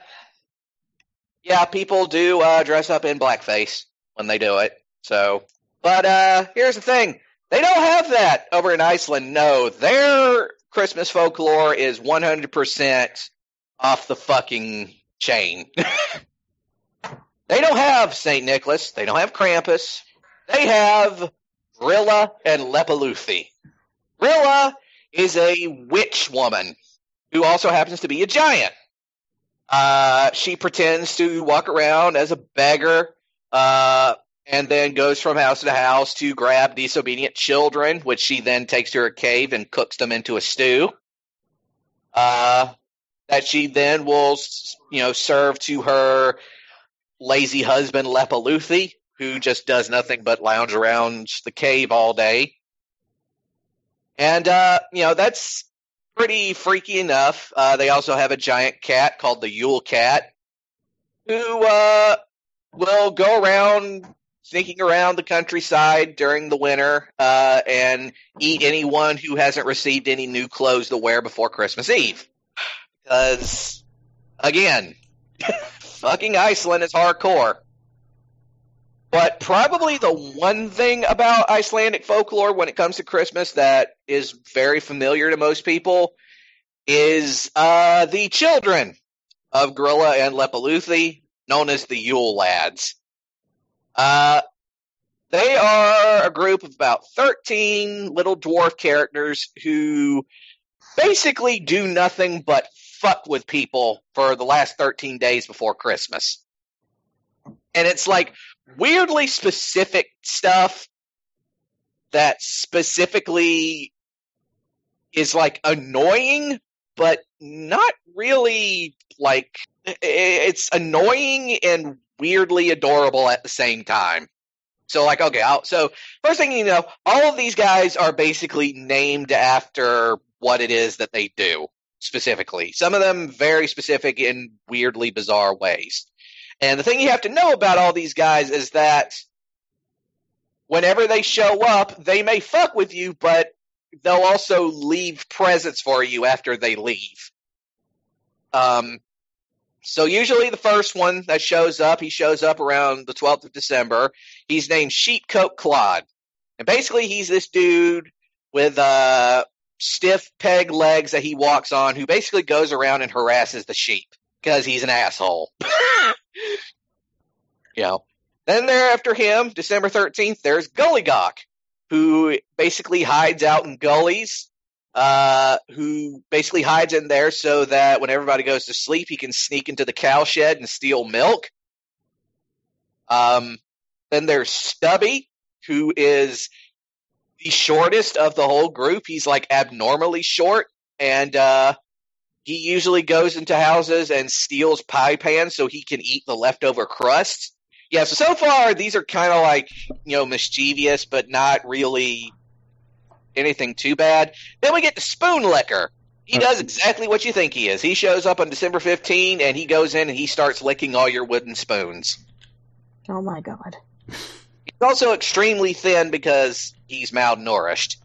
people do dress up in blackface when they do it. So, but here's the thing: they don't have that over in Iceland. No, their Christmas folklore is 100% off the fucking chain. They don't have Saint Nicholas. They don't have Krampus. They have Rilla and Lepaloothi. Rilla is a witch woman who also happens to be a giant. She pretends to walk around as a beggar, and then goes from house to house to grab disobedient children, which she then takes to her cave and cooks them into a stew. That she then will, serve to her lazy husband Lepaloothi, who just does nothing but lounge around the cave all day. And, that's pretty freaky enough. They also have a giant cat called the Yule Cat who will go around sneaking around the countryside during the winter and eat anyone who hasn't received any new clothes to wear before Christmas Eve. Because, again, fucking Iceland is hardcore. But probably the one thing about Icelandic folklore when it comes to Christmas that is very familiar to most people is the children of Grilla and Lepaloothi, known as the Yule Lads. They are a group of about 13 little dwarf characters who basically do nothing but fuck with people for the last 13 days before Christmas. And it's like weirdly specific stuff that specifically is like annoying, but not really like it's annoying and weirdly adorable at the same time. So like, okay, so first thing you know, all of these guys are basically named after what it is that they do specifically. Some of them very specific in weirdly bizarre ways. And the thing you have to know about all these guys is that whenever they show up, they may fuck with you, but they'll also leave presents for you after they leave. So usually the first one that shows up, he shows up around the 12th of December. He's named Sheepcoat Claude. And basically he's this dude with stiff peg legs that he walks on who basically goes around and harasses the sheep because he's an asshole. Then there after him, December 13th, there's Gullygawk, who basically hides out in gullies, who basically hides in there so that when everybody goes to sleep, he can sneak into the cowshed and steal milk. Then there's Stubby, who is the shortest of the whole group. He's like abnormally short, and he usually goes into houses and steals pie pans so he can eat the leftover crust. Yeah, so far these are kind of like, mischievous, but not really anything too bad. Then we get to Spoonlicker. He does exactly what you think he is. He shows up on December 15, and he goes in and he starts licking all your wooden spoons. Oh my god. He's also extremely thin because he's malnourished.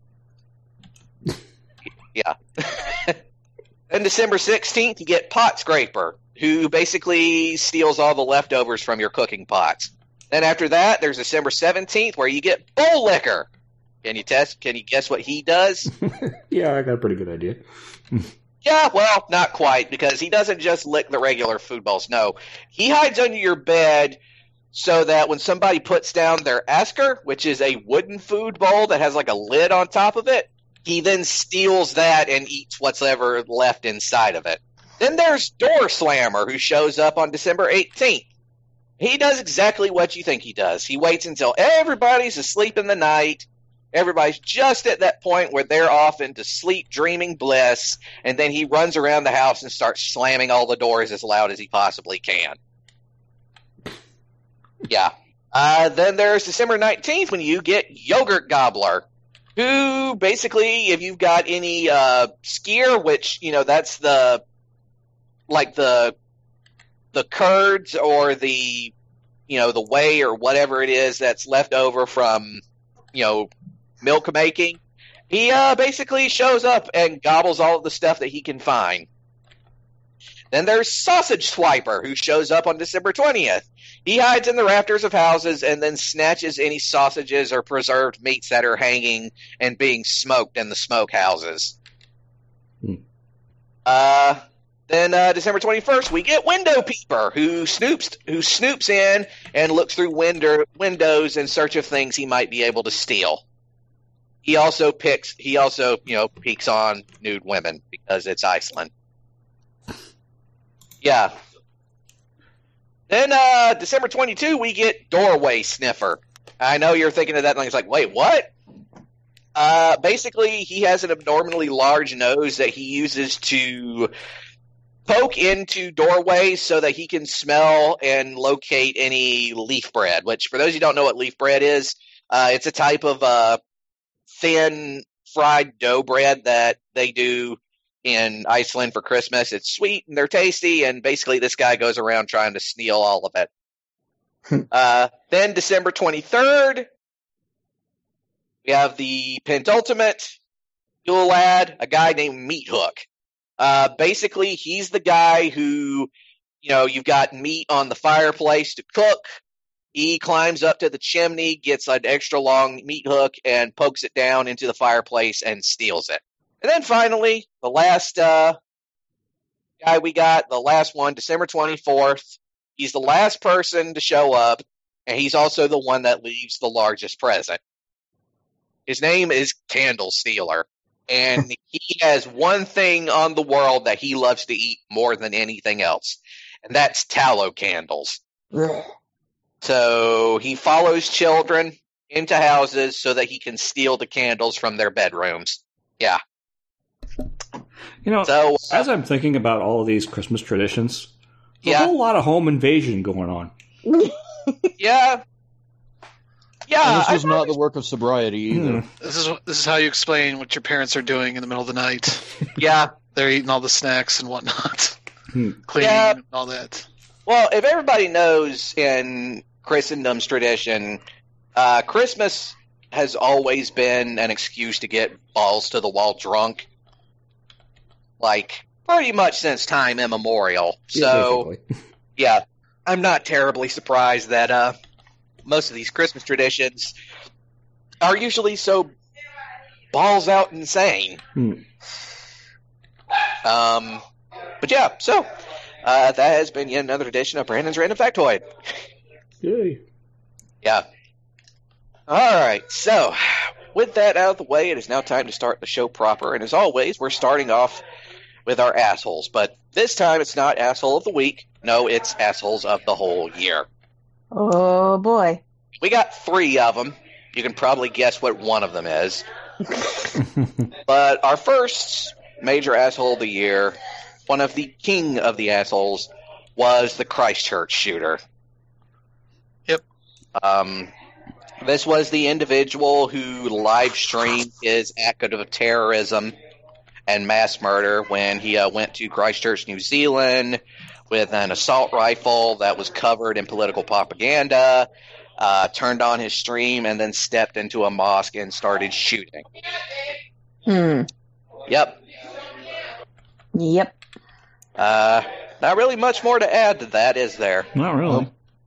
Yeah. Then December 16th, you get Pot Scraper, who basically steals all the leftovers from your cooking pots. Then after that, there's December 17th, where you get Bowl Licker. Can you guess what he does? Yeah, I got a pretty good idea. Yeah, well, not quite, because he doesn't just lick the regular food bowls. No, he hides under your bed so that when somebody puts down their Esker, which is a wooden food bowl that has like a lid on top of it, he then steals that and eats what's ever left inside of it. Then there's Door Slammer, who shows up on December 18th. He does exactly what you think he does. He waits until everybody's asleep in the night. Everybody's just at that point where they're off into sleep, dreaming bliss, and then he runs around the house and starts slamming all the doors as loud as he possibly can. Yeah. Then there's December 19th when you get Yogurt Gobbler, who basically, if you've got any skyr, which, that's the curds or the whey or whatever it is that's left over from, milk making, he basically shows up and gobbles all of the stuff that he can find. Then there's Sausage Swiper, who shows up on December 20th. He hides in the rafters of houses and then snatches any sausages or preserved meats that are hanging and being smoked in the smokehouses. Then December 21st, we get Window Peeper, who snoops in and looks through windows in search of things he might be able to steal. He also peeks on nude women because it's Iceland. Yeah. Then December 22, we get Doorway Sniffer. I know you're thinking of that and it's like, wait, what? Basically, he has an abnormally large nose that he uses to poke into doorways so that he can smell and locate any leaf bread, which for those who don't know what leaf bread is, it's a type of thin fried dough bread that they do in Iceland for Christmas. It's sweet and they're tasty, and basically this guy goes around trying to steal all of it. Then December 23rd, we have the penultimate Yule Lad, a guy named Meat Hook. Basically, he's the guy who, you've got meat on the fireplace to cook. He climbs up to the chimney, gets an extra long meat hook, and pokes it down into the fireplace and steals it. And then finally, the last guy we got, the last one, December 24th. He's the last person to show up, and he's also the one that leaves the largest present. His name is Candle Stealer, and he has one thing on the world that he loves to eat more than anything else, and that's tallow candles. So he follows children into houses so that he can steal the candles from their bedrooms. Yeah. So, as I'm thinking about all of these Christmas traditions, there's Yeah. a whole lot of home invasion going on. yeah. And this I was not the work of sobriety either. This is how you explain what your parents are doing in the middle of the night. Yeah. They're eating all the snacks and whatnot, cleaning Yeah. and all that. Well, if everybody knows in Christendom's tradition, Christmas has always been an excuse to get balls to the wall drunk. Like, pretty much since time immemorial. So, Basically. yeah, I'm not terribly surprised that most of these Christmas traditions are usually so balls out insane. But yeah, so that has been yet another edition of Brandon's Random Factoid. Yay. Yeah. All right, so with that out of the way, it is now time to start the show proper. And as always, we're starting off with our assholes. But this time, it's not asshole of the week. No, it's assholes of the whole year. Oh, boy. We got 3 of them. You can probably guess what one of them is. But our first major asshole of the year, one of the king of the assholes, was the Christchurch shooter. Yep. This was the individual who live streamed his act of terrorism and mass murder when he went to Christchurch, New Zealand, with an assault rifle that was covered in political propaganda, turned on his stream, and then stepped into a mosque and started shooting. Yep. Yep. Not really much more to add to that, is there? Not really.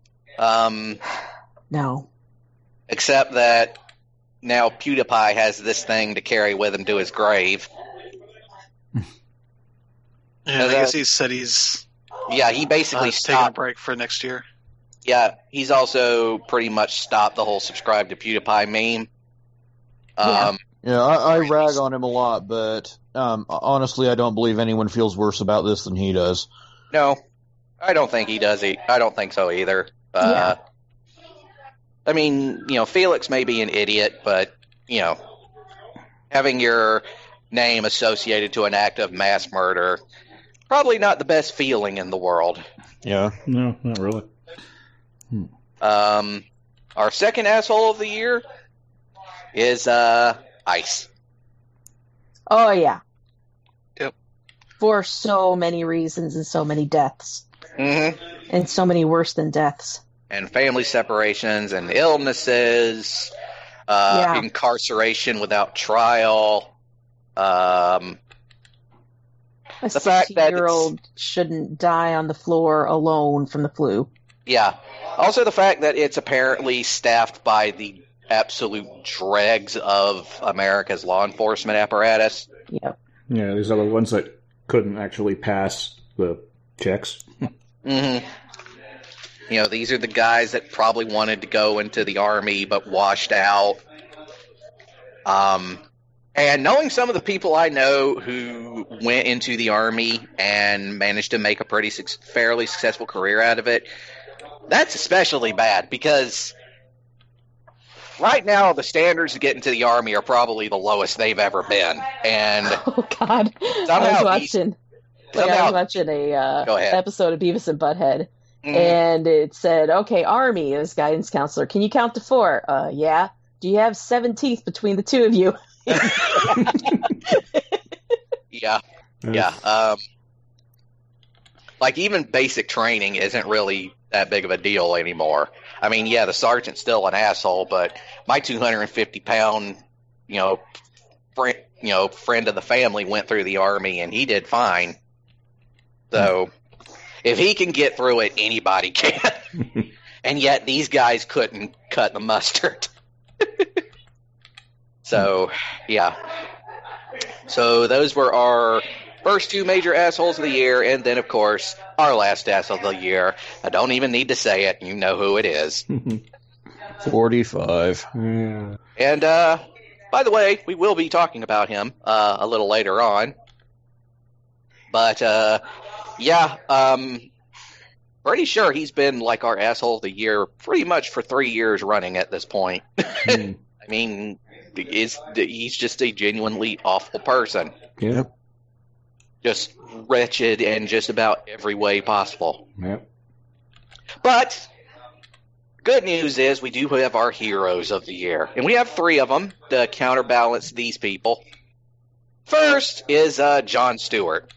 No. Except that now PewDiePie has this thing to carry with him to his grave. Yeah, I guess he said he's Yeah, he basically taking a stopped. break for next year. Yeah, he's also pretty much stopped the whole subscribe to PewDiePie meme. Yeah, I rag on him a lot, but honestly, I don't believe anyone feels worse about this than he does. No, I don't think he does. I don't think so either. Yeah. I mean, Felix may be an idiot, but, having your name associated to an act of mass murder, probably not the best feeling in the world. Yeah. No, not really. Our second asshole of the year is Ice. Oh, yeah. Yep. For so many reasons and so many deaths. Mm-hmm. And so many worse than deaths. And family separations and illnesses, incarceration without trial. A The fact that 60-year-old shouldn't die on the floor alone from the flu. Yeah. Also the fact that it's apparently staffed by the absolute dregs of America's law enforcement apparatus. Yep. Yeah, these are the ones that couldn't actually pass the checks. Mm-hmm. These are the guys that probably wanted to go into the Army but washed out. And knowing some of the people I know who went into the Army and managed to make a fairly successful career out of it, that's especially bad because right now the standards to get into the Army are probably the lowest they've ever been. And Oh, God. Somehow I was watching a Go ahead. episode of Beavis and Butthead, Mhm. and it said, okay, Army, this guidance counselor, can you count to 4? Yeah. Do you have 7 teeth between the two of you? Yeah. Like, even basic training isn't really that big of a deal anymore. I mean, yeah, the sergeant's still an asshole, but my 250-pound, friend of the family went through the Army, and he did fine. So, if he can get through it, anybody can. And yet, these guys couldn't cut the mustard. So, yeah. So, those were our first two major assholes of the year, and then, of course, our last asshole of the year. I don't even need to say it. You know who it is. 45. Yeah. And, by the way, we will be talking about him a little later on. But, pretty sure he's been, like, our asshole of the year pretty much for 3 years running at this point. I mean, he's just a genuinely awful person. Yep. Just wretched in just about every way possible. Yep. But good news is we do have our heroes of the year. And we have 3 of them to counterbalance these people. First is Jon Stewart.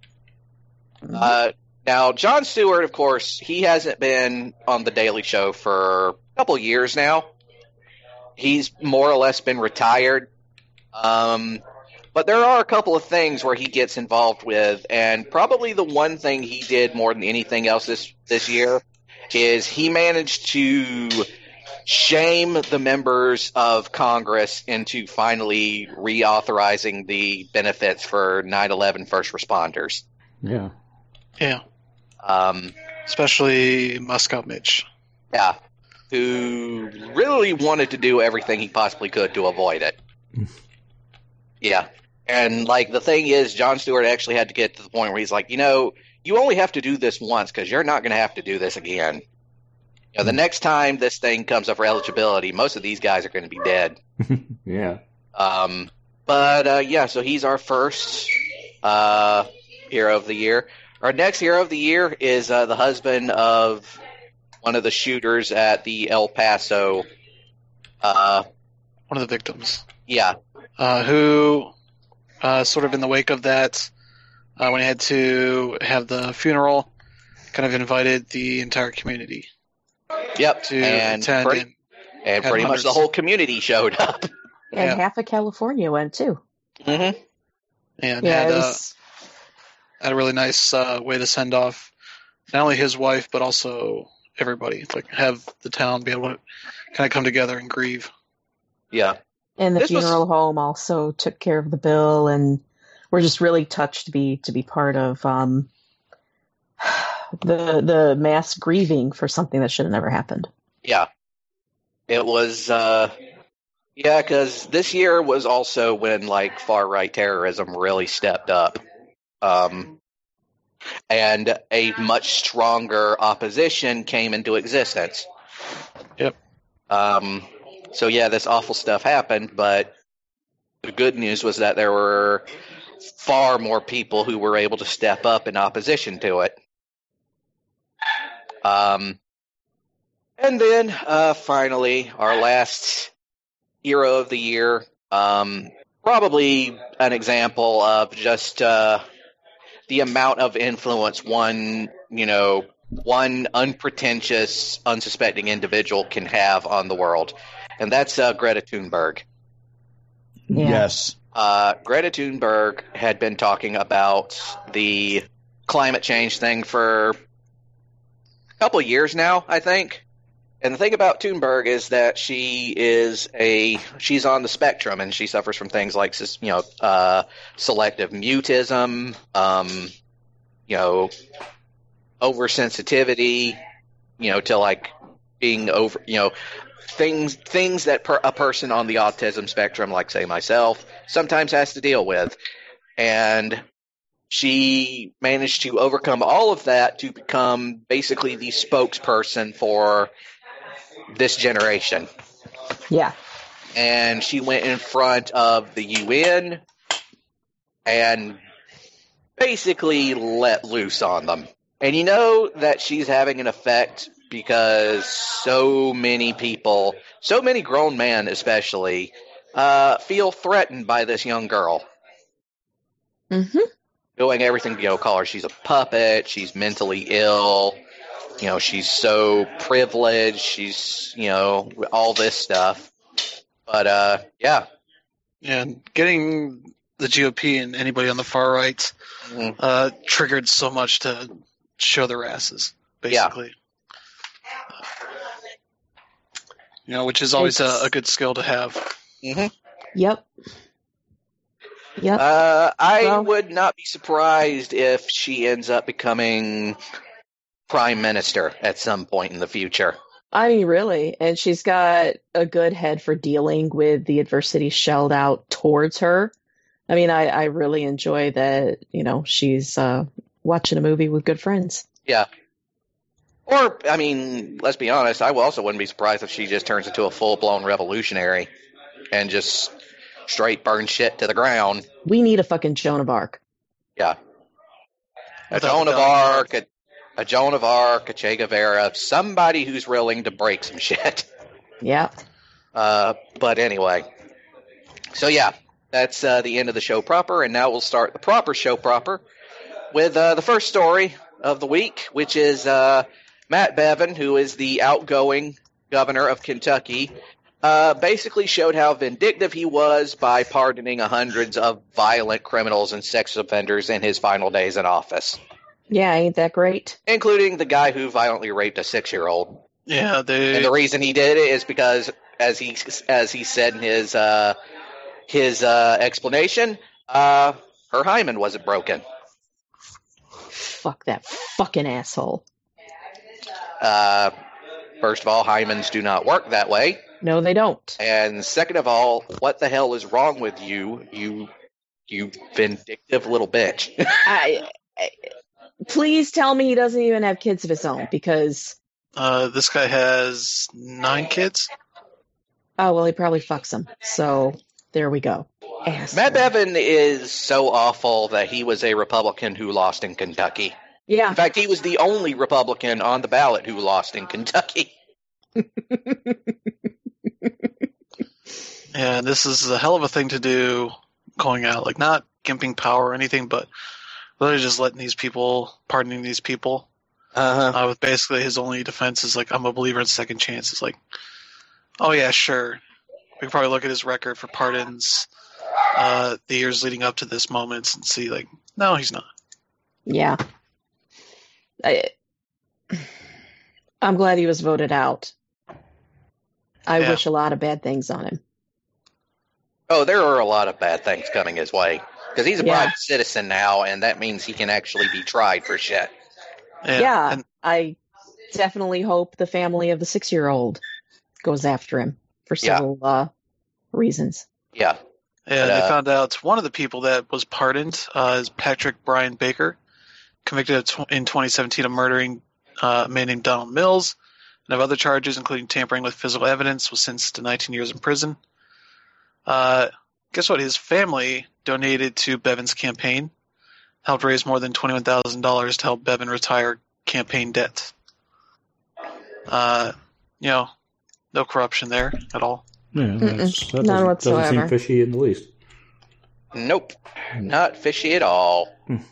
Now, Jon Stewart, of course, he hasn't been on The Daily Show for a couple years now. He's more or less been retired. But there are a couple of things where he gets involved with, and probably the one thing he did more than anything else this year is he managed to shame the members of Congress into finally reauthorizing the benefits for 9/11 first responders. Yeah. Yeah. Especially Moscow Mitch. Yeah. Who really wanted to do everything he possibly could to avoid it. Yeah. And, like, the thing is, Jon Stewart actually had to get to the point where he's like, you only have to do this once because you're not going to have to do this again. The next time this thing comes up for eligibility, most of these guys are going to be dead. Yeah. So he's our first hero of the year. Our next hero of the year is the husband of one of the shooters at the El Paso. One of the victims. Yeah. Who, sort of in the wake of that, when he had to have the funeral, kind of invited the entire community. Yep. To and attend. pretty much the whole community showed up. And half of California went too. Mm-hmm. And Yeah, had a really nice way to send off not only his wife, but also everybody. Like, have the town be able to kind of come together and grieve. Yeah. And the This was- funeral home also took care of the bill, and we're just really touched to be part of the mass grieving for something that should have never happened. Yeah. It was, because this year was also when, like, far-right terrorism really stepped up. And a much stronger opposition came into existence. Yep. So, yeah, this awful stuff happened, but the good news was that there were far more people who were able to step up in opposition to it. And then, finally, our last hero of the year, probably an example of just the amount of influence one unpretentious, unsuspecting individual can have on the world. And that's Greta Thunberg. Yeah. Yes. Greta Thunberg had been talking about the climate change thing for a couple of years now, I think. And the thing about Thunberg is that she's on the spectrum, and she suffers from things like, selective mutism, oversensitivity, to, like, being over, things that a person on the autism spectrum, like, say, myself, sometimes has to deal with. And she managed to overcome all of that to become basically the spokesperson for this generation. Yeah. And she went in front of the UN and basically let loose on them. And you know that she's having an effect because so many people, so many grown men especially, feel threatened by this young girl. Mm-hmm. Doing everything, call her she's a puppet, she's mentally ill, she's so privileged, she's, all this stuff. But, yeah. And getting the GOP and anybody on the far right triggered so much to show their asses, basically. Yeah. Which is always a good skill to have. Mm-hmm. Yep. I would not be surprised if she ends up becoming prime minister at some point in the future. I mean, really. And she's got a good head for dealing with the adversity shelled out towards her. I mean, I really enjoy that, she's watching a movie with good friends. Yeah. Or, I mean, let's be honest, I also wouldn't be surprised if she just turns into a full-blown revolutionary and just straight burn shit to the ground. We need a fucking Joan of Arc. Yeah. A Joan of Arc, a Che Guevara, somebody who's willing to break some shit. Yeah. But anyway. So yeah, that's the end of the show proper, and now we'll start the proper show proper with the first story of the week, which is Matt Bevin, who is the outgoing governor of Kentucky, basically showed how vindictive he was by pardoning hundreds of violent criminals and sex offenders in his final days in office. Yeah, ain't that great? Including the guy who violently raped a 6-year-old. Yeah, and the reason he did it is because, as he said in his explanation, her hymen wasn't broken. Fuck that fucking asshole. First of all, hymens do not work that way. No, they don't. And second of all, what the hell is wrong with you, you vindictive little bitch? Please tell me he doesn't even have kids of his own, because... this guy has 9 kids. Oh, well, he probably fucks them. So, there we go. Asshole. Matt Bevin is so awful that he was a Republican who lost in Kentucky. Yeah. In fact, he was the only Republican on the ballot who lost in Kentucky. And this is a hell of a thing to do, going out, like not gimping power or anything, but literally just letting these people, pardoning these people. With basically his only defense is like, I'm a believer in second chances. Like, oh yeah, sure. We can probably look at his record for pardons, the years leading up to this moment, and see like, no, he's not. Yeah. I'm glad he was voted out. I wish a lot of bad things on him. Oh, there are a lot of bad things coming his way. Because he's a private citizen now, and that means he can actually be tried for shit. Yeah, and I definitely hope the family of the 6-year-old goes after him for several reasons. Yeah. And they found out one of the people that was pardoned is Patrick Brian Baker, convicted in 2017 of murdering a man named Donald Mills, and of other charges, including tampering with physical evidence, was sentenced to 19 years in prison. Guess what? His family donated to Bevin's campaign, helped raise more than $21,000 to help Bevin retire campaign debt. No corruption there at all. Yeah, None doesn't whatsoever. seem fishy in the least. Nope. Not fishy at all.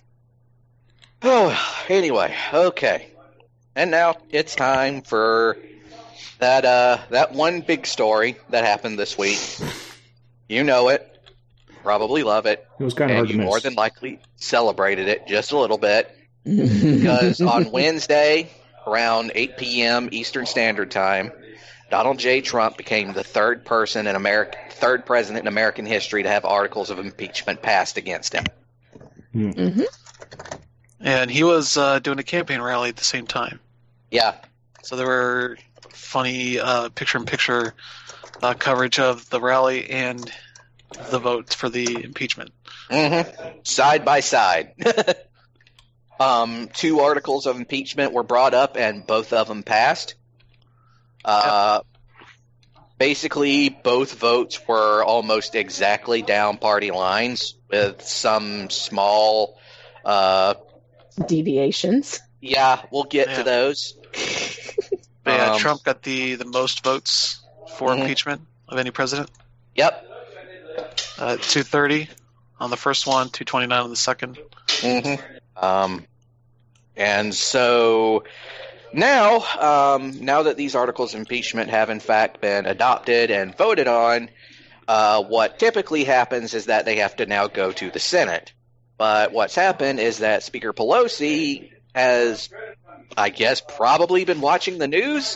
Oh, anyway, okay. And now it's time for that one big story that happened this week. You know it. Probably love it. It was kind of hard to you miss. more than likely celebrated it just a little bit. Because on Wednesday, around 8 p.m. Eastern Standard Time, Donald J. Trump became the third president in American history to have articles of impeachment passed against him. Mm-hmm. And he was doing a campaign rally at the same time. Yeah. So there were funny picture-in-picture coverage of the rally and the vote for the impeachment. Mm-hmm. Side by side. 2 articles of impeachment were brought up, and both of them passed. Basically, both votes were almost exactly down party lines, with some small deviations. Yeah, we'll get to those. But Trump got the most votes for impeachment of any president. Yep. 230 on the first one, 229 on the second. And so now that these articles of impeachment have in fact been adopted and voted on, what typically happens is that they have to now go to the Senate. But what's happened is that Speaker Pelosi has, I guess, probably been watching the news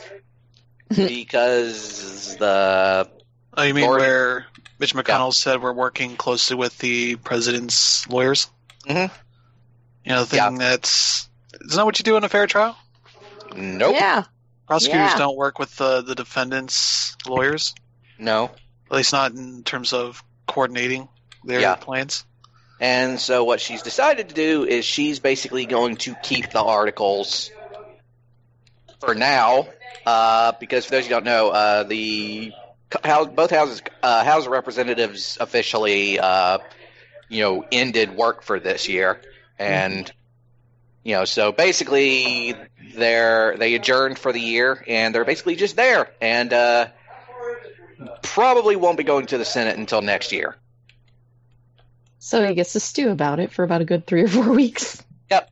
because the... Oh, you mean where Mitch McConnell said we're working closely with the president's lawyers? Mm-hmm. You know, the thing that's... Isn't that what you do in a fair trial? Nope. Yeah. Prosecutors don't work with the defendant's lawyers? No. At least not in terms of coordinating their plans? And so what she's decided to do is she's basically going to keep the articles for now, because for those who don't know, both houses, House of Representatives officially, ended work for this year, and so basically they adjourned for the year, and they're basically just there, and probably won't be going to the Senate until next year. So he gets to stew about it for about a good 3 or 4 weeks. Yep.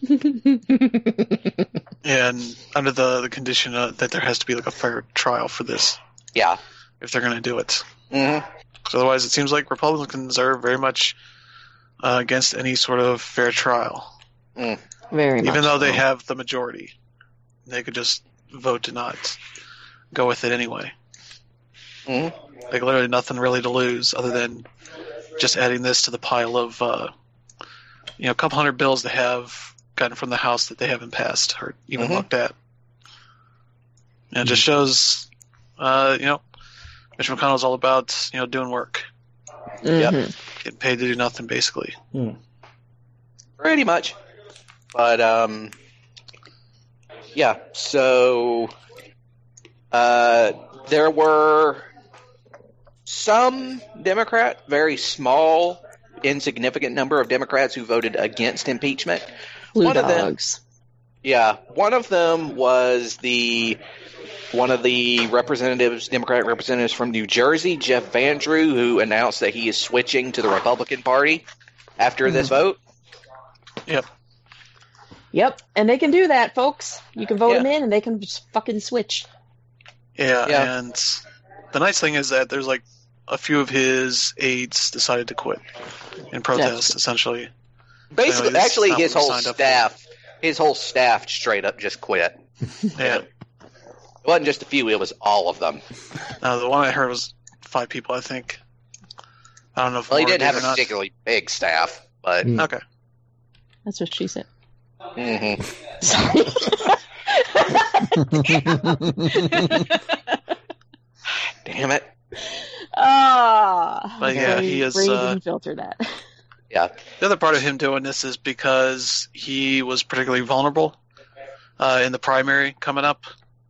And under the condition that there has to be like a fair trial for this. Yeah. If they're going to do it. Mm-hmm. Otherwise, it seems like Republicans are very much against any sort of fair trial. Very much. Even though they have the majority. They could just vote to not go with it anyway. Mm-hmm. Like literally nothing really to lose other than just adding this to the pile of, a couple hundred bills they have gotten from the House that they haven't passed or even looked at. And it just shows, Mitch McConnell's all about, doing work. Yep. Getting paid to do nothing, basically. Pretty much. But, so, there were some very small, insignificant number of Democrats who voted against impeachment. Blue dogs. One of them was one of the Democratic representatives from New Jersey, Jeff Van Drew, who announced that he is switching to the Republican Party after this vote. Yep, and they can do that, folks. You can vote them in, and they can just fucking switch. Yeah, and the nice thing is that there's like a few of his aides decided to quit in protest, essentially. Basically, actually, his whole staff straight up just quit. Yeah. It wasn't just a few; it was all of them. The one I heard was 5 people, I think. I don't know if he didn't have a particularly big staff, but okay. That's what she said. Mm-hmm. Damn it. But yeah, he is. Filter that. Yeah. The other part of him doing this is because he was particularly vulnerable in the primary coming up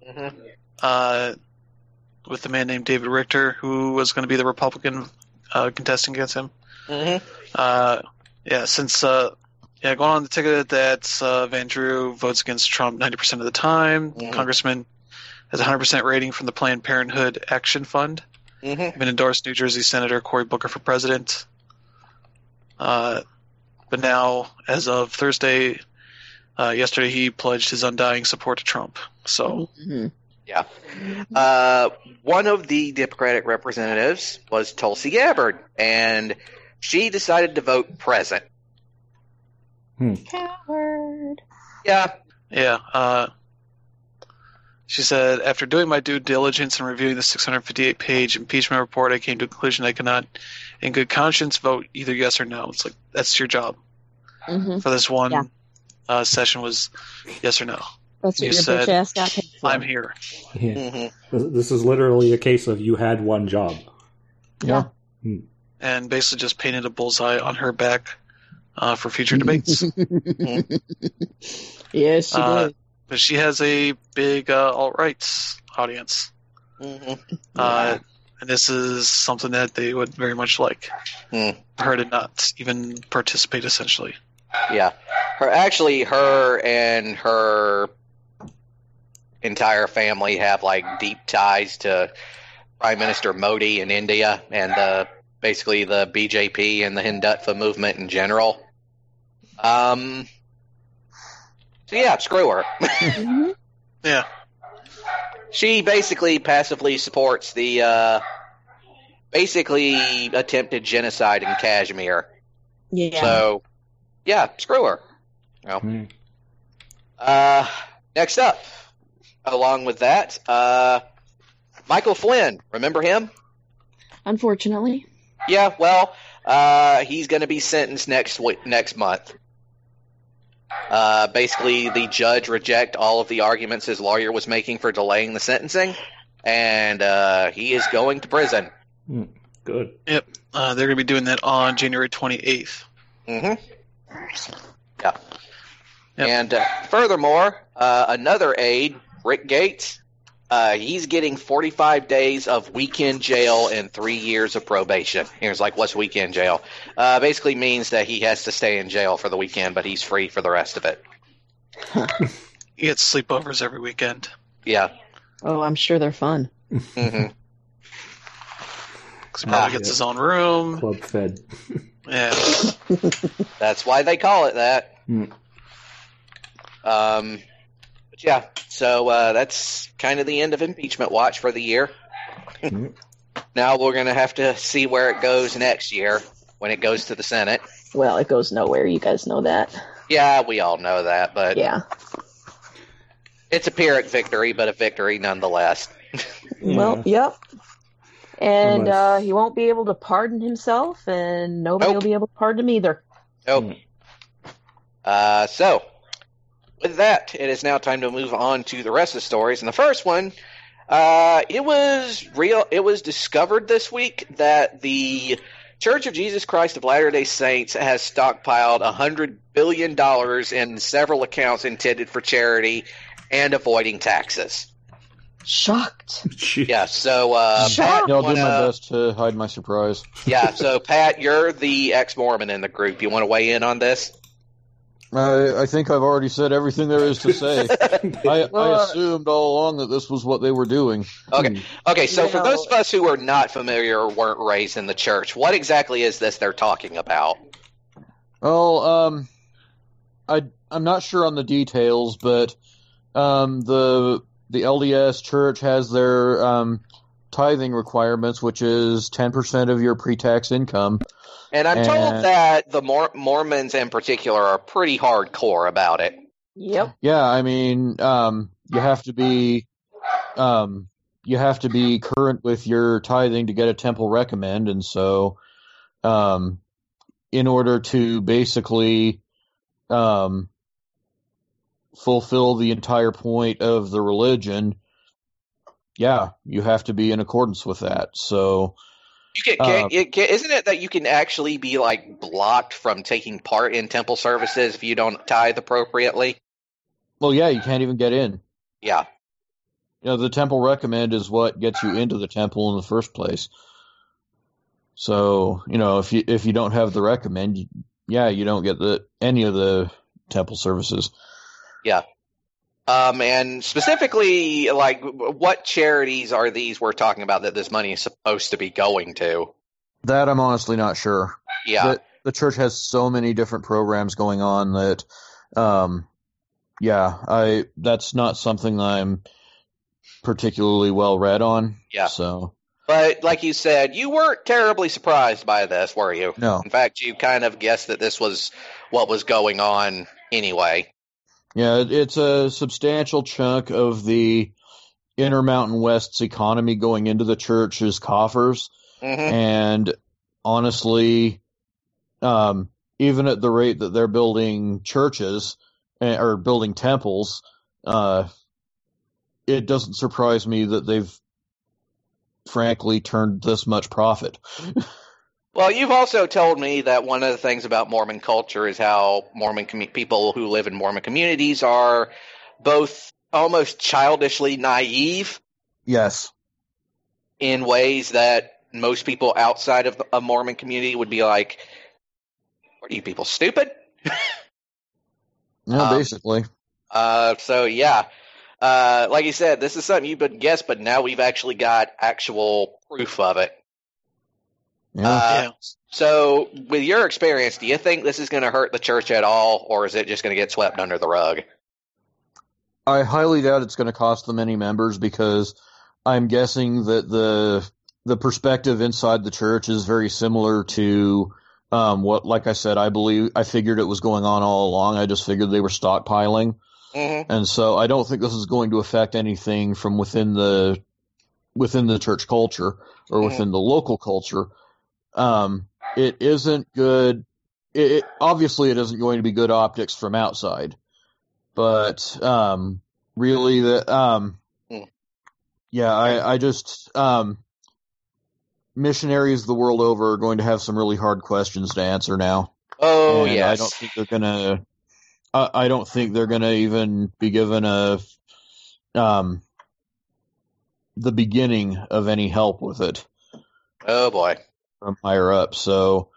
with a man named David Richter, who was going to be the Republican contesting against him. Since going on the ticket that Van Drew votes against Trump 90% of the time, Congressman has a 100% rating from the Planned Parenthood Action Fund. Even endorsed New Jersey Senator Cory Booker for president. But now, as of Thursday, yesterday, he pledged his undying support to Trump. So, yeah. One of the Democratic representatives was Tulsi Gabbard, and she decided to vote present. Coward. Yeah. Yeah. She said, after doing my due diligence and reviewing the 658-page impeachment report, I came to the conclusion I cannot, in good conscience, vote either yes or no. It's like, that's your job. For this one session was yes or no. That's what your bitch ass got paid for. I'm here. Yeah. This is literally a case of you had one job. Yeah. And basically just painted a bullseye on her back for future debates. Yes, she did. But she has a big alt-rights audience. And this is something that they would very much like. Her to not even participate, essentially. Yeah. Her and her entire family have, like, deep ties to Prime Minister Modi in India and the basically the BJP and the Hindutva movement in general. So yeah, screw her. Mhm. Yeah. She basically passively supports the basically attempted genocide in Kashmir. Yeah. So yeah, screw her. Well, Hmm. next up, along with that, Michael Flynn. Remember him? Unfortunately. Yeah. Well, he's going to be sentenced next month. Basically, the judge rejected all of the arguments his lawyer was making for delaying the sentencing, and he is going to prison. Good. Yep. They're going to be doing that on January 28th. Mm-hmm. Yeah. Yep. And furthermore, another aide, Rick Gates, he's getting 45 days of weekend jail and 3 years of probation. Here's like, what's weekend jail? Basically means that he has to stay in jail for the weekend, but he's free for the rest of it. He gets sleepovers every weekend. Yeah. Oh, I'm sure they're fun. Mm-hmm. 'Cause he probably gets his own room. Club fed. Yeah. That's why they call it that. Mm. But yeah, so that's kind of the end of impeachment watch for the year. Mm. Now we're going to have to see where it goes next year when it goes to the Senate. Well, it goes nowhere. You guys know that. Yeah, we all know that, but Yeah. it's a Pyrrhic victory, but a victory nonetheless. Well, yep. And Unless- he won't be able to pardon himself, and nobody Nope. will be able to pardon him either. Nope. So, with that, it is now time to move on to the rest of the stories. And the first one, it was discovered this week that the Church of Jesus Christ of Latter-day Saints has stockpiled $100 billion in several accounts intended for charity and avoiding taxes. Shocked. Jeez. Yeah, so Sure. Pat, Yeah, I'll do my wanna- best to hide my surprise. yeah, so Pat, you're the ex-Mormon in the group. You want to weigh in on this? I think I've already said everything there is to say. I assumed all along that this was what they were doing. Okay. Okay, so for No. those of us who are not familiar or weren't raised in the church, what exactly is this they're talking about? Well, I'm not sure on the details, but the LDS Church has their tithing requirements, which is 10% of your pre-tax income. And I'm told And- that the Mormons in particular are pretty hardcore about it. Yep. Yeah, I mean, you have to be current with your tithing to get a temple recommend, and so, in order to basically, fulfill the entire point of the religion, yeah, you have to be in accordance with that. So, You isn't it that you can actually be like blocked from taking part in temple services if you don't tithe appropriately? well, yeah, you can't even get in. Yeah. You know, the temple recommend is what gets you into the temple in the first place. So, you know, if you don't have the recommend, you don't get any of the temple services. Yeah. And specifically, like, what charities are these we're talking about that this money is supposed to be going to? That I'm honestly not sure. Yeah. The church has so many different programs going on that, that's not something I'm particularly well read on. Yeah. So, But like you said, you weren't terribly surprised by this, were you? no. In fact, you kind of guessed that this was what was going on anyway. Yeah, it's a substantial chunk of the Intermountain West's economy going into the church's coffers. Hmm. And honestly, even at the rate that they're building churches or building temples, it doesn't surprise me that they've frankly turned this much profit. Well, you've also told me that one of the things about Mormon culture is how Mormon people who live in Mormon communities are both almost childishly naive Yes. in ways that most people outside of a Mormon community would be like, "What are you people, stupid?" Yeah, basically. So yeah, like you said, this is something you would guess, but now we've actually got actual proof of it. Yeah. So, with your experience, do you think this is going to hurt the church at all, or is it just going to get swept under the rug? I highly doubt it's going to cost them any members, because I'm guessing that the perspective inside the church is very similar to what, like I said, I figured it was going on all along. I just figured they were stockpiling. Mm-hmm. And so I don't think this is going to affect anything from within the church culture or within the local culture. It isn't good. Obviously, it isn't going to be good optics from outside, but really, I just missionaries the world over are going to have some really hard questions to answer now. Oh, And yes. I don't think they're gonna. I don't think they're gonna even be given the beginning of any help with it Oh, boy. from higher up. So,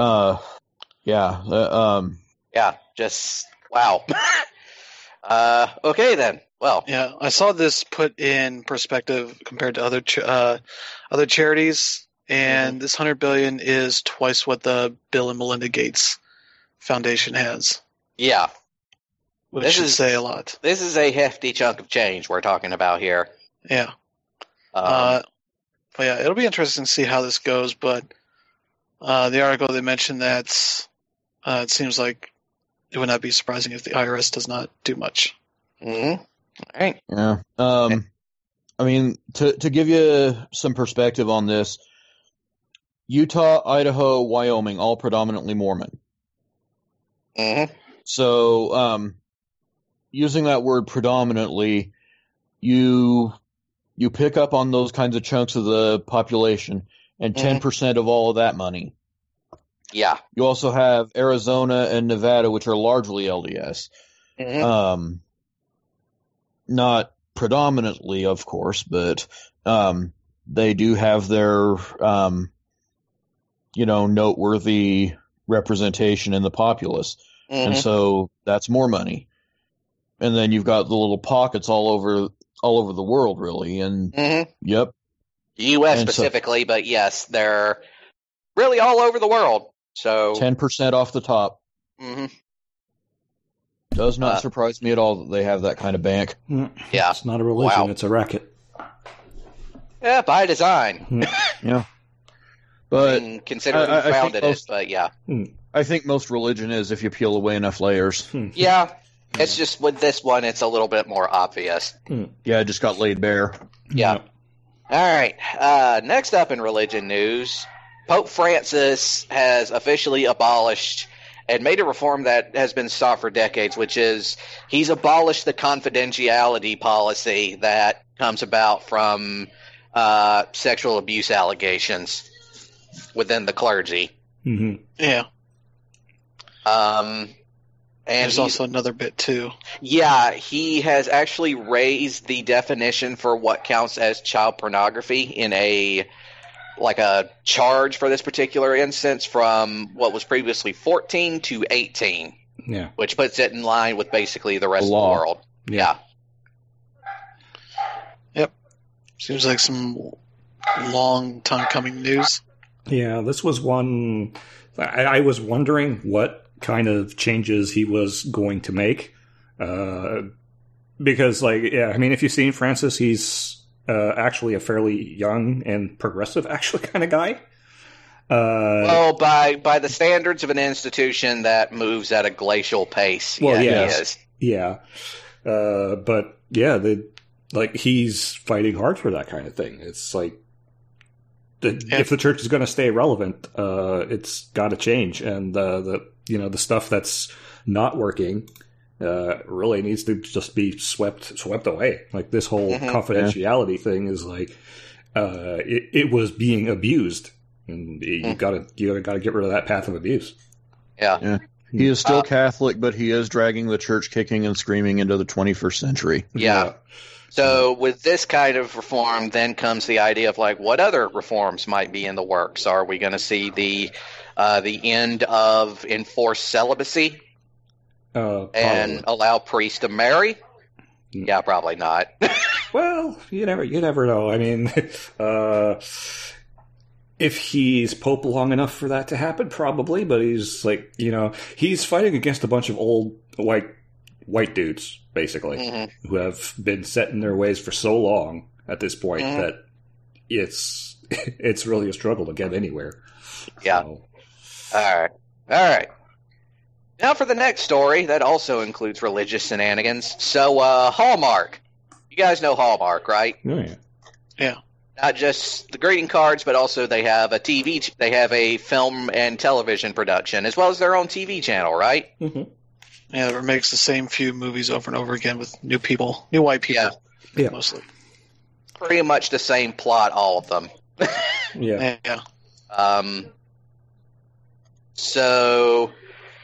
Yeah, just, wow. Okay, then. Well, Yeah, I saw this put in perspective compared to other charities, and this $100 billion is twice what the Bill and Melinda Gates Foundation has, yeah. which This should is- say a lot. This is a hefty chunk of change we're talking about here. Yeah. Um, But yeah, it'll be interesting to see how this goes. But the article they mentioned that it seems like it would not be surprising if the IRS does not do much. mhm. All right. yeah. I mean, to give you some perspective on this, Utah, Idaho, Wyoming, all predominantly Mormon. Mm-hmm. So, using that word predominantly, you pick up on those kinds of chunks of the population, and 10% of all of that money. Yeah. You also have Arizona and Nevada, which are largely LDS. Mm-hmm. Not predominantly, of course, but they do have their noteworthy representation in the populace. And so that's more money. And then you've got the little pockets all over the world, really. And yep, U.S. And so- specifically, but yes, they're really all over the world. So 10% off the top. mhm. Does not surprise me at all that they have that kind of bank. Yeah. It's not a religion, Wow. it's a racket. Yeah, by design. Yeah. But Considering I who think founded it, most- but yeah. I think most religion is if you peel away enough layers. Yeah. It's just with this one, it's a little bit more obvious. Yeah, it just got laid bare. Yeah. All right. Next up in religion news, Pope Francis has officially abolished and made a reform that has been sought for decades, which is he's abolished the confidentiality policy that comes about from sexual abuse allegations within the clergy. Mm-hmm. Yeah. And There's also another bit too. yeah, he has actually raised the definition for what counts as child pornography in a charge for this particular instance from what was previously 14 to 18, Yeah. which puts it in line with basically the rest The of the law. world. Yeah. Seems like some long time coming news. Yeah, this was one. I was wondering what kind of changes he was going to make. Because, if you've seen Francis, he's actually a fairly young and progressive, kind of guy. Well, by the standards of an institution that moves at a glacial pace, Well, he yes. is. Yeah. But, yeah, he's fighting hard for that kind of thing. It's like, if the church is going to stay relevant, it's got to change. And the stuff that's not working really needs to just be swept away. Like this whole confidentiality thing is like it was being abused, and you gotta get rid of that path of abuse. Yeah. He is still Catholic, but he is dragging the church kicking and screaming into the 21st century. Yeah. So with this kind of reform, then comes the idea of what other reforms might be in the works. Are we going to see the end of enforced celibacy and allow priests to marry? Yeah, probably not. Well, you never know. I mean, if he's Pope long enough for that to happen, probably. But he's like, he's fighting against a bunch of old white dudes, basically, who have been set in their ways for so long at this point that it's really a struggle to get anywhere. Yeah. So. All right. Now for the next story that also includes religious shenanigans. So, Hallmark. You guys know Hallmark, right? Oh, yeah. Yeah. Not just the greeting cards, but also they have they have a film and television production, as well as their own TV channel, right? Mm-hmm. Yeah, it remakes the same few movies over and over again with new people, new white people, Yeah. mostly. Pretty much the same plot, all of them. Yeah. Yeah. So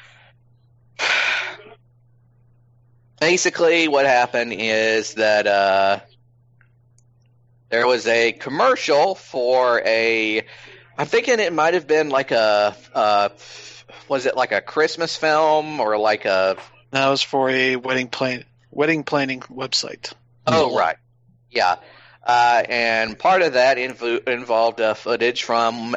basically what happened is that there was a commercial for I'm thinking it might have been like was it like a Christmas film or like a... That was for a wedding planning website. Oh, right. Yeah. And part of that involved footage from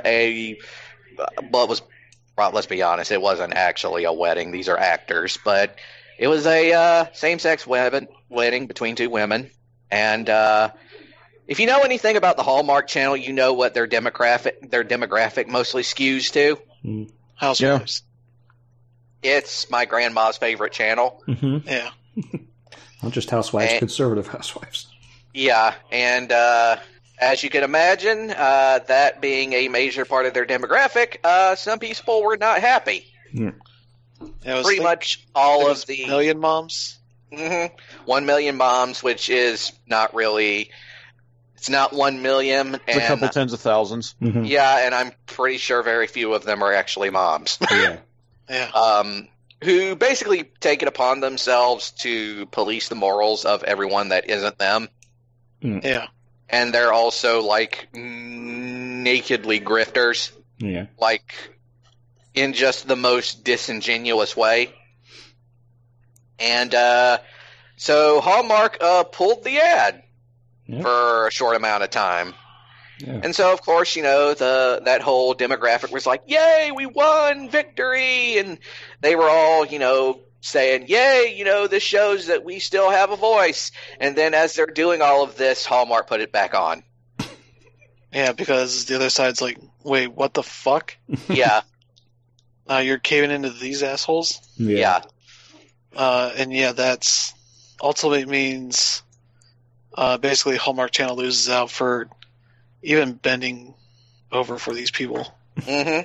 let's be honest, it wasn't actually a wedding. These are actors, but it was a same-sex wedding between two women. And if you know anything about the Hallmark Channel, you know what their demographic mostly skews to. Housewives. It's my grandma's favorite channel. Mm-hmm. Yeah. Not just housewives, conservative housewives. Yeah, and as you can imagine, that being a major part of their demographic, some people were not happy. Yeah. It was Pretty much all of the... Million Moms? 1 million moms, which is not really... It's not 1 million. It's a couple tens of thousands. Mm-hmm. Yeah, and I'm pretty sure very few of them are actually moms. Yeah. Yeah. Who basically take it upon themselves to police the morals of everyone that isn't them. Yeah. And they're also, like, nakedly grifters. Yeah. Like, in just the most disingenuous way. And so Hallmark pulled the ad for a short amount of time. Yeah. And so, of course, that whole demographic was like, yay, we won, victory! And they were all, saying, yay, this shows that we still have a voice. And then as they're doing all of this, Hallmark put it back on. Yeah, because the other side's like, wait, what the fuck? Yeah. You're caving into these assholes? Yeah. And yeah, that's ultimately means basically Hallmark Channel loses out for even bending over for these people. Mm-hmm.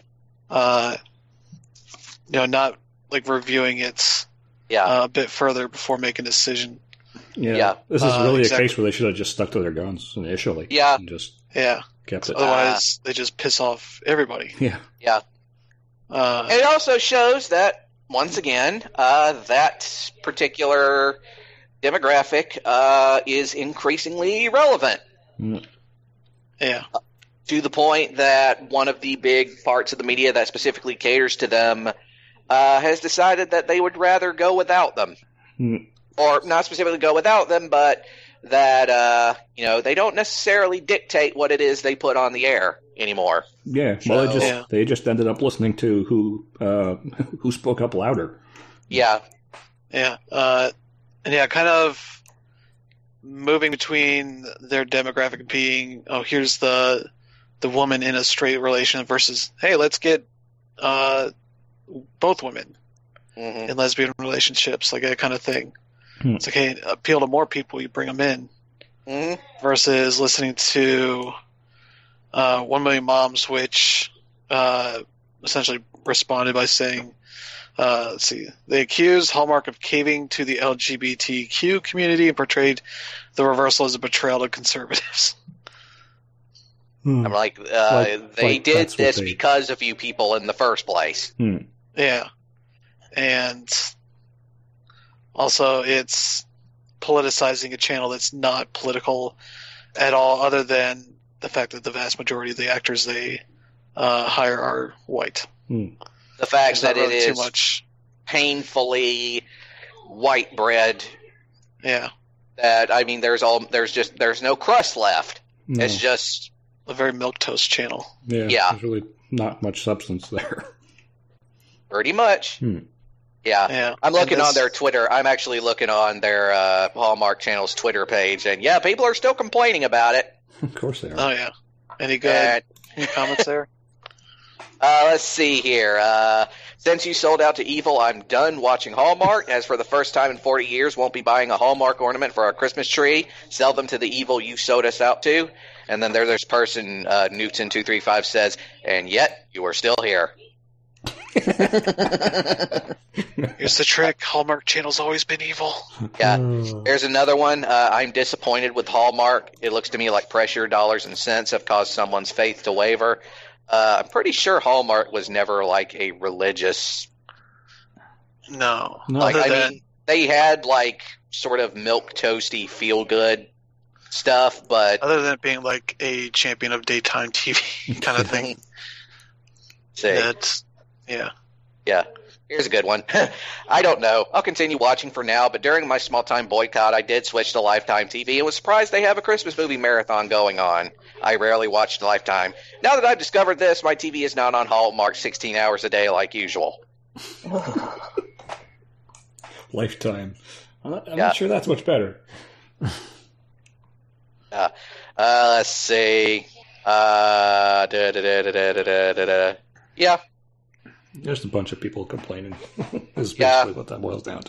Not like reviewing it a bit further before making a decision. Yeah. This is really exactly. a case where they should have just stuck to their guns initially. Yeah. And just kept it. Otherwise, they just piss off everybody. Yeah. Yeah. It also shows that, once again, that particular demographic is increasingly relevant. Yeah. To the point that one of the big parts of the media that specifically caters to them has decided that they would rather go without them. Or not specifically go without them, but that, they don't necessarily dictate what it is they put on the air anymore. Yeah, well, they just ended up listening to who spoke up louder. Yeah. Yeah. And kind of moving between their demographic being, here's the woman in a straight relation versus, hey, let's get both women in lesbian relationships, like that kind of thing. It's like, hey, appeal to more people, you bring them in. Versus listening to 1 Million Moms, which essentially responded by saying, let's see, they accused Hallmark of caving to the LGBTQ community and portrayed the reversal as a betrayal to conservatives. I'm like, they did this because of you people in the first place. Yeah. And also it's politicizing a channel that's not political at all, other than the fact that the vast majority of the actors they hire are white. The fact that really it is too much painfully white bread. Yeah. That, I mean, there's no crust left. It's just a very milquetoast channel. Yeah. There's really not much substance there. Pretty much. Yeah. Yeah, I'm looking and on this- their Twitter. I'm actually looking on their Hallmark Channel's Twitter page, and yeah, people are still complaining about it. Of course they are. Oh yeah. Any good? And, Any comments there? let's see here. Since you sold out to evil, I'm done watching Hallmark. As for the first time in 40 years, won't be buying a Hallmark ornament for our Christmas tree. Sell them to the evil you sold us out to. And then there's this person, Newton235 says, and yet you are still here. Here's the trick. Hallmark Channel's always been evil. Yeah. There's another one. I'm disappointed with Hallmark. It looks to me like pressure, dollars, and cents have caused someone's faith to waver. I'm pretty sure Hallmark was never like a religious. No. Like, Other I than mean, they had like sort of milk toasty, feel good stuff, but other than being like a champion of daytime TV kind of thing. see, That's yeah. yeah. Here's a good one. I don't know. I'll continue watching for now, but during my small-time boycott, I did switch to Lifetime TV and was surprised they have a Christmas movie marathon going on. I rarely watched Lifetime. Now that I've discovered this, my TV is not on Hallmark 16 hours a day like usual. Lifetime. I'm Yeah. not sure that's much better. Let's see. Yeah. There's a bunch of people complaining. Is basically Yeah. what that boils down to.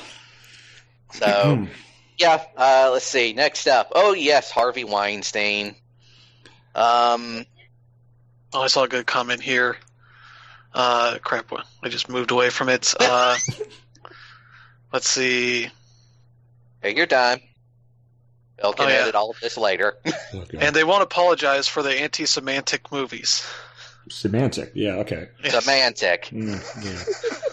So, yeah. Let's see. Next up. Oh, yes, Harvey Weinstein. Oh, I saw a good comment here. Crap, I just moved away from it. Let's see. Take your time. Bill can Oh, yeah. edit all of this later. Okay. And they won't apologize for the anti-Semantic movies. Semantic. Yeah, okay. Yes. Semantic. Yeah.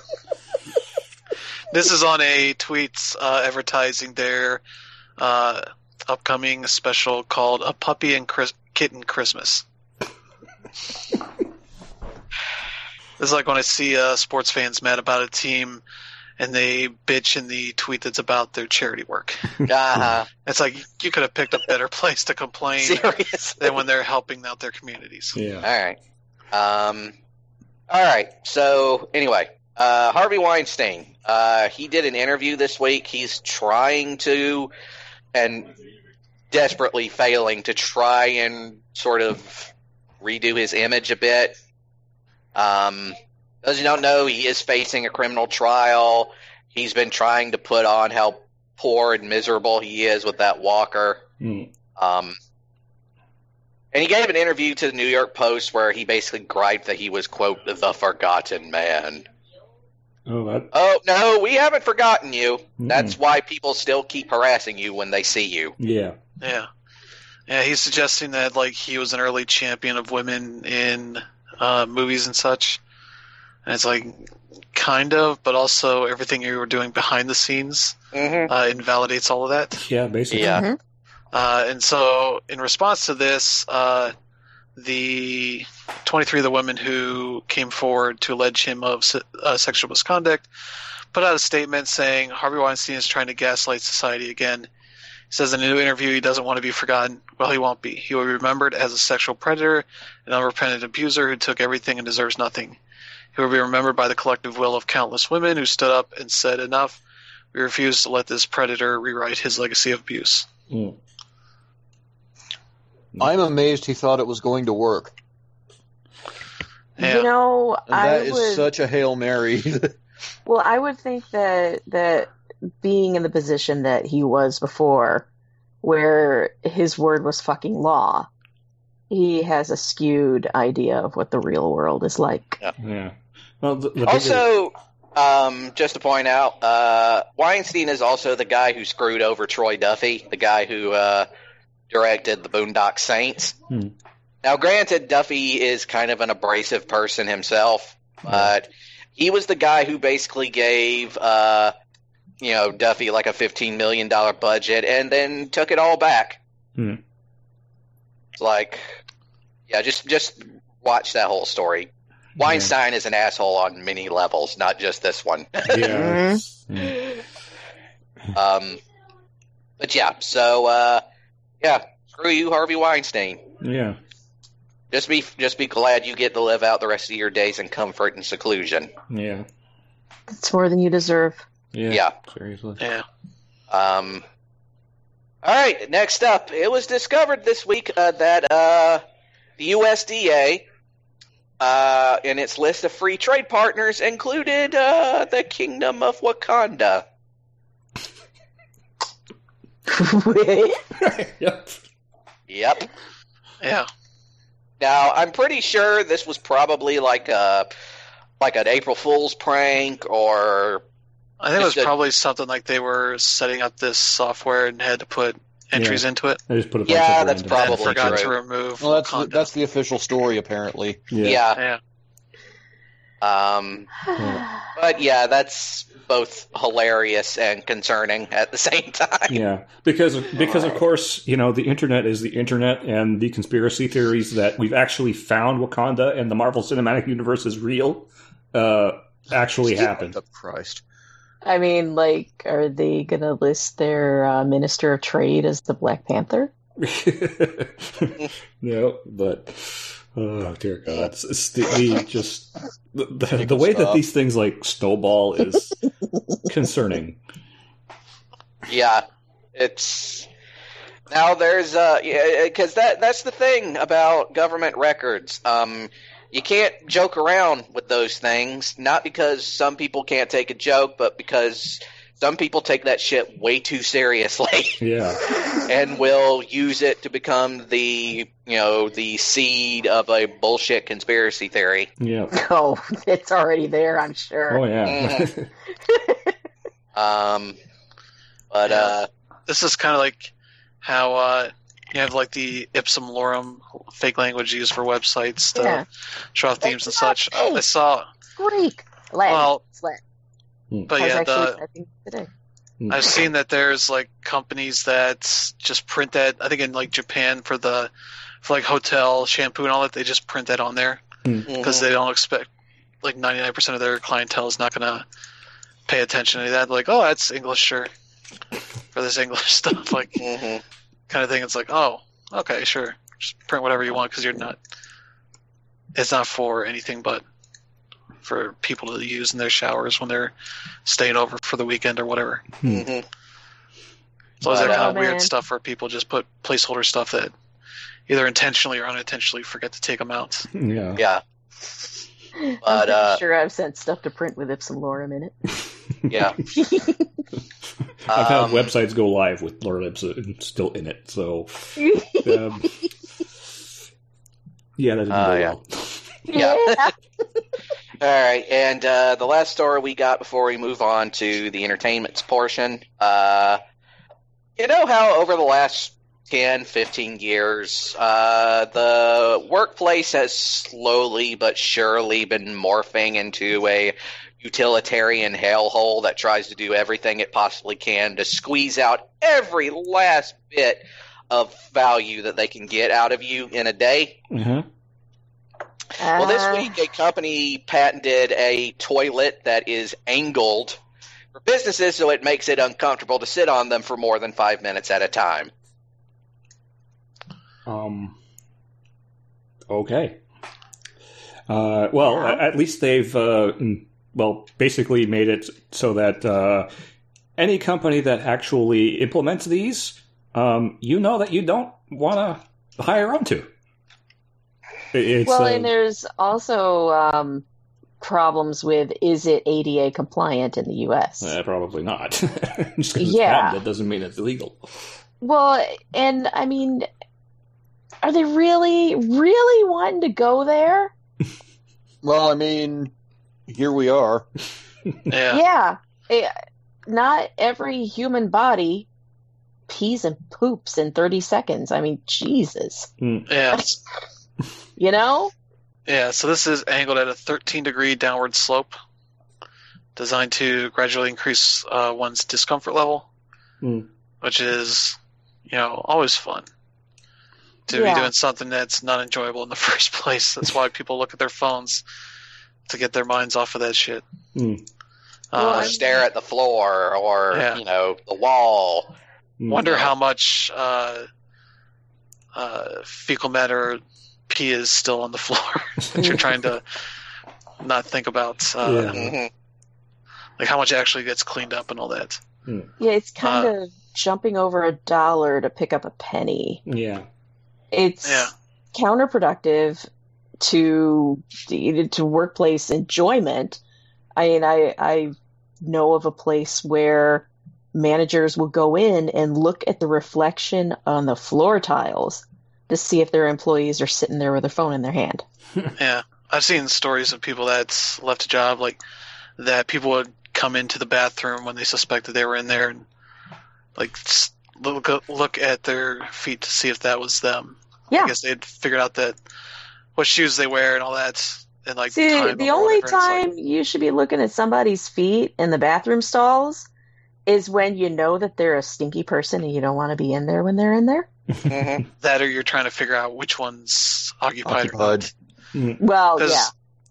This is on a tweets advertising their upcoming special called A Puppy and Kitten Christmas. This is like when I see sports fans mad about a team and they bitch in the tweet that's about their charity work. Uh-huh. It's like you could have picked a better place to complain Seriously. than when they're helping out their communities. All Yeah. right. All right. So anyway, Harvey Weinstein. He did an interview this week. He's trying to, and desperately failing to try and sort of redo his image a bit. Those who don't know, he is facing a criminal trial. He's been trying to put on how poor and miserable he is with that walker. Mm. And he gave an interview to the New York Post where he basically griped that he was, quote, the forgotten man. Oh, that. Oh, no, we haven't forgotten you. Mm. That's why people still keep harassing you when they see you. Yeah. Yeah. Yeah, he's suggesting that like he was an early champion of women in movies and such. And it's like kind of, but also everything you were doing behind the scenes Mm-hmm. invalidates all of that. Yeah, basically. Yeah. And so in response to this, the 23 of the women who came forward to allege him of sexual misconduct put out a statement saying Harvey Weinstein is trying to gaslight society again. He says in a new interview he doesn't want to be forgotten. Well, he won't be. He will be remembered as a sexual predator, an unrepentant abuser who took everything and deserves nothing. He will be remembered by the collective will of countless women who stood up and said enough. We refuse to let this predator rewrite his legacy of abuse. Mm. I'm amazed he thought it was going to work. Yeah. You know, And that is would, such a Hail Mary. well, I would think that being in the position that he was before, where his word was fucking law, he has a skewed idea of what the real world is like. Yeah. Well, the bigger- Also, just to point out, Weinstein is also the guy who screwed over Troy Duffy, the guy who directed the Boondock Saints. Hmm. Now, granted, Duffy is kind of an abrasive person himself, but he was the guy who basically gave, Duffy like a $15 million budget and then took it all back. Hmm. It's like, yeah, just watch that whole story. Weinstein is an asshole on many levels, not just this one. Yeah. Yeah. But yeah, so, screw you, Harvey Weinstein. Yeah. Just be glad you get to live out the rest of your days in comfort and seclusion. Yeah. It's more than you deserve. Yeah. Seriously. Yeah. All right, next up. It was discovered this week that the USDA, in its list of free trade partners, included the Kingdom of Wakanda. Yep. Yep. Yeah. Now, I'm pretty sure this was probably like an April Fool's prank, or I think it was Just a- probably something like they were setting up this software and had to put entries into it. I just put a bunch Yeah, of that's random- probably And forgot true. to remove Well, Wakanda. that's the official story, apparently. yeah. Yeah. But yeah, that's both hilarious and concerning at the same time. Yeah, because of course, the internet is the internet, and the conspiracy theories that we've actually found Wakanda and the Marvel Cinematic Universe is real actually happened. Oh, Christ. I mean, like, are they going to list their Minister of Trade as the Black Panther? No, but oh dear God, it's the way that these things like snowball is concerning. Yeah, it's now there's because that's the thing about government records. You can't joke around with those things, not because some people can't take a joke, but because some people take that shit way too seriously. Yeah, And will use it to become the seed of a bullshit conspiracy theory. yeah, Oh, it's already there, I'm sure. oh yeah. But This is kind of like how you have like the Ipsum Lorem fake language used for websites to Yeah. show off themes and That's not such. fake. I saw, Greek. Latin. Well, It's Latin. but I was yeah, actually typing today. I've seen that there's like companies that just print that. I think in like Japan for like hotel shampoo and all that, they just print that on there because they don't expect like 99% of their clientele is not going to pay attention to that. Like, oh, that's English, sure, for this English stuff, like kind of thing. It's like, oh, okay, sure, just print whatever you want because you're not. It's not for anything but for people to use in their showers when they're staying over for the weekend or whatever. Mhm. So is that But, kind of man. weird stuff where people just put placeholder stuff that either intentionally or unintentionally forget to take them out? Yeah. Yeah. I'm But pretty sure I've sent stuff to print with Ipsum Lorem in yeah. I've had Um, websites go live with Lord Ipsum still in it, so it. yeah, that didn't go yeah. well. Yeah. All right, and the last story we got before we move on to the entertainments portion. You know how over the last 10, 15 years, the workplace has slowly but surely been morphing into a utilitarian hellhole that tries to do everything it possibly can to squeeze out every last bit of value that they can get out of you in a day. Uh-huh. Well, this week a company patented a toilet that is angled for businesses so it makes it uncomfortable to sit on them for more than 5 minutes at a time. Okay. Well, at least they've basically made it so that any company that actually implements these, that you don't want to hire onto. and there's also problems with, is it ADA compliant in the U.S.? Probably not. Just because it's Yeah. patented doesn't mean it's illegal. Well, and I mean, are they really, really wanting to go there? Well, I mean, here we are. Yeah. Not every human body pees and poops in 30 seconds. I mean, Jesus. Yeah. You know? Yeah, so this is angled at a 13-degree downward slope, designed to gradually increase one's discomfort level, which is, always fun to be doing something that's not enjoyable in the first place. That's why people look at their phones to get their minds off of that shit. Or stare at the floor or, the wall. Wonder how much fecal matter pee is still on the floor that you're trying to not think about, like how much actually gets cleaned up and all that. Yeah, it's kind of jumping over $1 to pick up a penny. Yeah. It's counterproductive to workplace enjoyment. I mean, I know of a place where managers will go in and look at the reflection on the floor tiles to see if their employees are sitting there with their phone in their hand. Yeah, I've seen stories of people that's left a job, like that people would come into the bathroom when they suspected they were in there and like look at their feet to see if that was them. Yeah. I guess they'd figured out that what shoes they wear and all that. And like see, the only time you should be looking at somebody's feet in the bathroom stalls is when you know that they're a stinky person and you don't want to be in there when they're in there. That or you're trying to figure out which one's occupied. Or not. Well, yeah.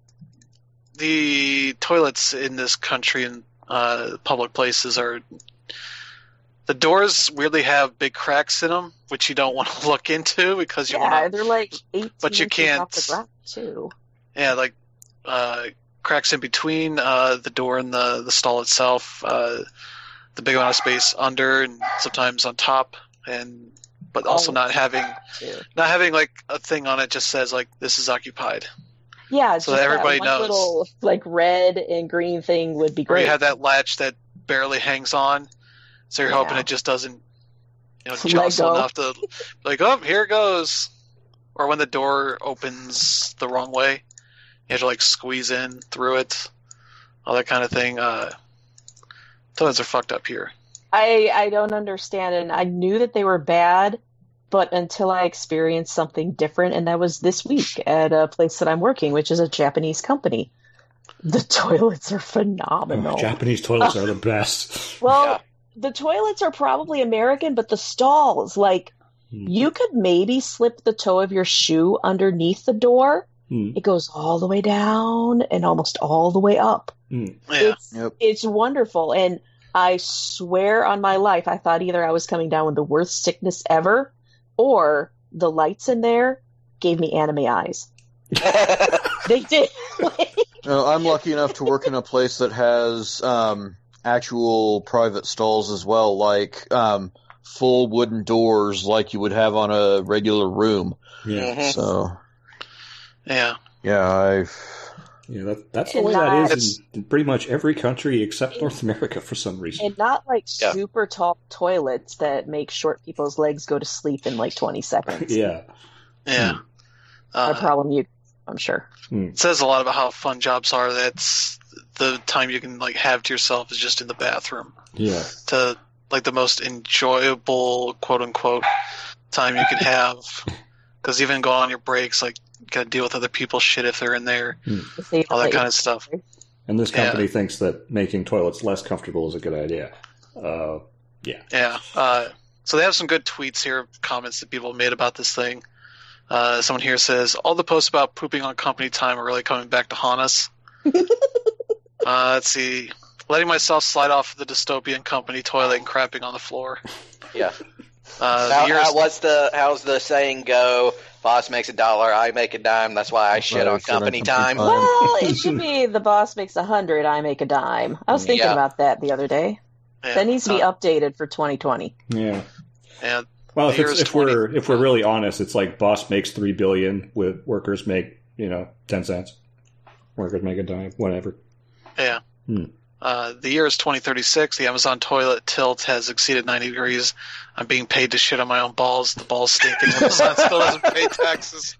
The toilets in this country and public places are... The doors weirdly have big cracks in them, which you don't want to look into because you want to... they're like 18 but you inches can't, off the ground, too. Yeah, like cracks in between the door and the stall itself, the big amount of space under and sometimes on top, but also not having like a thing on it just says like this is occupied. Yeah, so that everybody knows. Little like red and green thing would be great. Or you have that latch that barely hangs on, so you're hoping it just doesn't jostle enough to like, oh, here it goes. Or when the door opens the wrong way, you have to like squeeze in through it, all that kind of thing. Toilets are fucked up here. I don't understand, and I knew that they were bad, but until I experienced something different, and that was this week at a place that I'm working, which is a Japanese company. The toilets are phenomenal. Japanese toilets are the best. Well, the toilets are probably American, but the stalls, like, you could maybe slip the toe of your shoe underneath the door. It goes all the way down and almost all the way up. It's wonderful. And I swear on my life, I thought either I was coming down with the worst sickness ever or the lights in there gave me anime eyes. They did. I'm lucky enough to work in a place that has actual private stalls as well, like full wooden doors like you would have on a regular room. Yeah. So... Yeah. Yeah, that's the way that is in pretty much every country except North America for some reason. And not like super tall toilets that make short people's legs go to sleep in like 20 seconds. Yeah. A problem I'm sure. It says a lot about how fun jobs are. That's the time you can like have to yourself is just in the bathroom. Yeah. To like the most enjoyable quote unquote time you can have. Because even going on your breaks, like, you gotta deal with other people's shit if they're in there, all that kind of stuff. And this company thinks that making toilets less comfortable is a good idea. So they have some good tweets here, comments that people made about this thing. Someone here says, all the posts about pooping on company time are really coming back to haunt us. Let's see. Letting myself slide off the dystopian company toilet and crapping on the floor. Yeah. How's the saying go? Boss makes $1, I make a dime. That's why I shit on company time. Well, it should be the boss makes 100, I make a dime. I was thinking about that the other day. Yeah. That needs to be updated for 2020. Yeah. And well, if we're really honest, it's like boss makes $3 billion, with workers make 10 cents. Workers make a dime, whatever. Yeah. The year is 2036. The Amazon toilet tilt has exceeded 90 degrees. I'm being paid to shit on my own balls. The balls stink, and Amazon still doesn't pay taxes.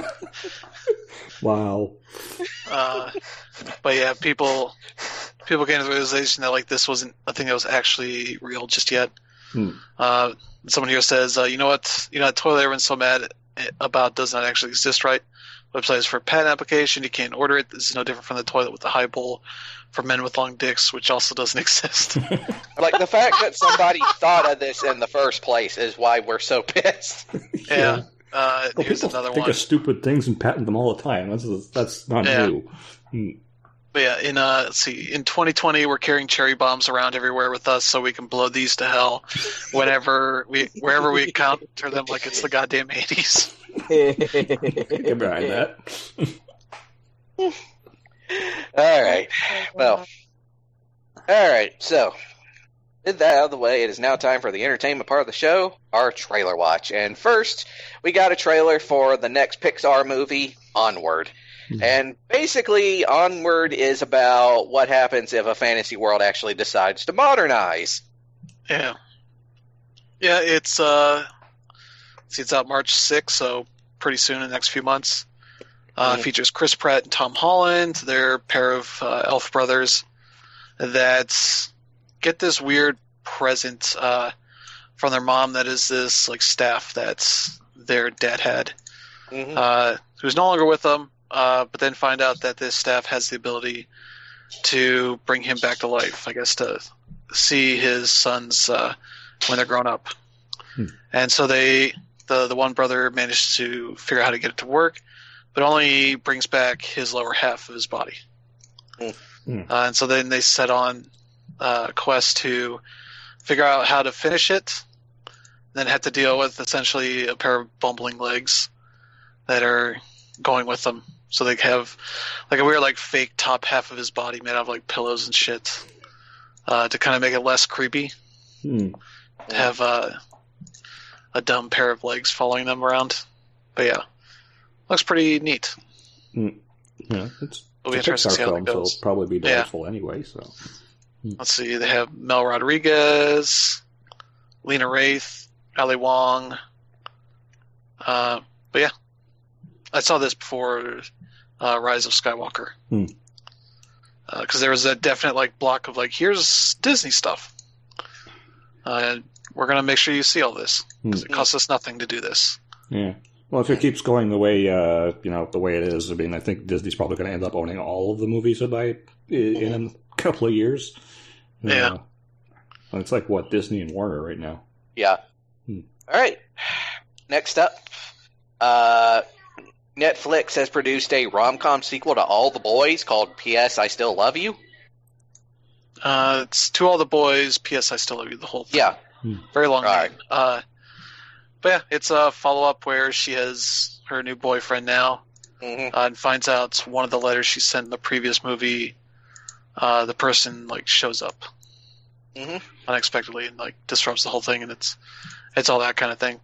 Wow. But yeah, people came to the realization that like this wasn't a thing that was actually real just yet. Someone here says, you know what? That toilet everyone's so mad about does not actually exist, right? Website is for patent application. You can't order it. This is no different from the toilet with the high bowl for men with long dicks, which also doesn't exist. Like, the fact that somebody thought of this in the first place is why we're so pissed. Yeah. Here's people another think one. of stupid things and patent them all the time. That's not new. But yeah, let's see. In 2020, we're carrying cherry bombs around everywhere with us, so we can blow these to hell wherever we encounter them, like it's the goddamn 80s. Get behind that. All right. Well, all right. So, with that out of the way, it is now time for the entertainment part of the show, our trailer watch. And first, we got a trailer for the next Pixar movie, Onward. And basically, Onward is about what happens if a fantasy world actually decides to modernize. Yeah. Yeah, it's it's out March 6th, so pretty soon in the next few months. Features Chris Pratt and Tom Holland. They're a pair of elf brothers that get this weird present from their mom that is this like staff that their dad had, who's no longer with them, but then find out that this staff has the ability to bring him back to life, I guess, to see his sons when they're grown up. And so the one brother managed to figure out how to get it to work, but only brings back his lower half of his body. And so then they set on a quest to figure out how to finish it, then have to deal with essentially a pair of bumbling legs that are going with them. So they have like a weird like fake top half of his body made out of like pillows and shit to kind of make it less creepy. To have a dumb pair of legs following them around. But yeah, looks pretty neat. Yeah, it's It'll be a interesting to Pixar see how that film, so goes. it'll probably be delightful anyway. So Let's see, they have Mel Rodriguez, Lena Wraith, Ali Wong. But yeah, I saw this before Rise of Skywalker. Because there was a definite like block of like, here's Disney stuff. And we're going to make sure you see all this, because it costs us nothing to do this. Yeah. Well, if it keeps going the way the way it is, I mean, I think Disney's probably going to end up owning all of the movies in a couple of years. Yeah. Well, it's like what, Disney and Warner right now. Yeah. All right. Next up, Netflix has produced a rom-com sequel to All the Boys called P.S. I Still Love You. It's To All the Boys, P.S. I Still Love You, the whole thing. Yeah. Very long Right. name. But yeah, it's a follow-up where she has her new boyfriend now, and finds out one of the letters she sent in the previous movie, the person like shows up unexpectedly and like disrupts the whole thing, and it's all that kind of thing.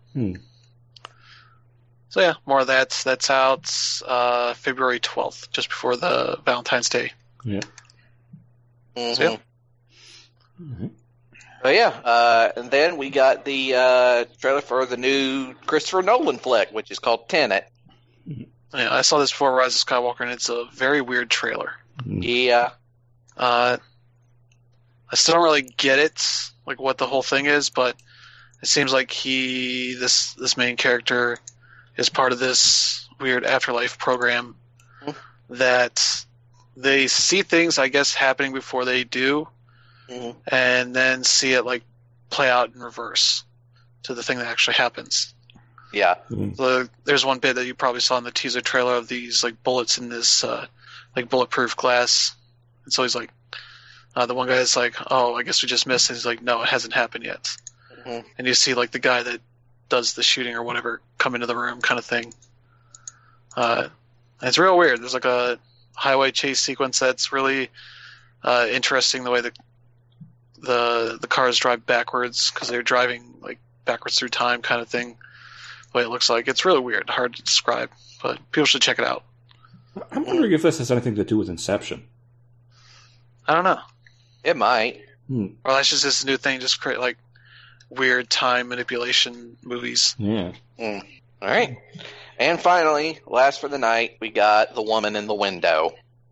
So yeah, more of that. That's out February 12th, just before the Valentine's Day. Yeah. So yeah. But yeah, and then we got the trailer for the new Christopher Nolan flick, which is called Tenet. Yeah, I saw this before Rise of Skywalker, and it's a very weird trailer. Yeah. I still don't really get it, like what the whole thing is, but it seems like this main character is part of this weird afterlife program that they see things, I guess, happening before they do, and then see it like play out in reverse to the thing that actually happens. Yeah. There's one bit that you probably saw in the teaser trailer of these like bullets in this like bulletproof glass, and so he's like, the one guy is like, "Oh, I guess we just missed." And he's like, "No, it hasn't happened yet." And you see like the guy that does the shooting or whatever come into the room, kind of thing. And it's real weird. There's like a highway chase sequence that's really interesting. The way the cars drive backwards because they're driving like backwards through time, kind of thing. The way it looks like, it's really weird, hard to describe, but people should check it out. I'm wondering if this has anything to do with Inception. I don't know. It might. Or that's just this new thing, just create like weird time manipulation movies. Yeah. All right. And finally, last for the night, we got The Woman in the Window,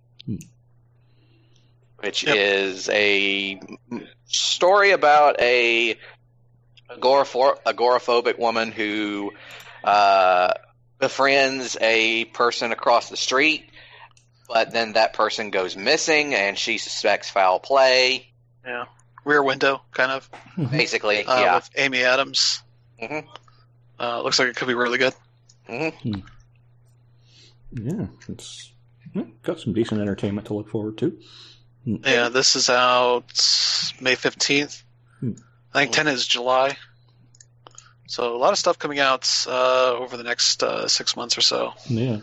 which is a story about a agoraphobic woman who befriends a person across the street, but then that person goes missing and she suspects foul play. Yeah. Rear Window, kind of. Basically, yeah. With Amy Adams. Looks like it could be really good. Yeah, it's got some decent entertainment to look forward to. Yeah, this is out May 15th. I think 10 is July. So a lot of stuff coming out over the next 6 months or so. Yeah.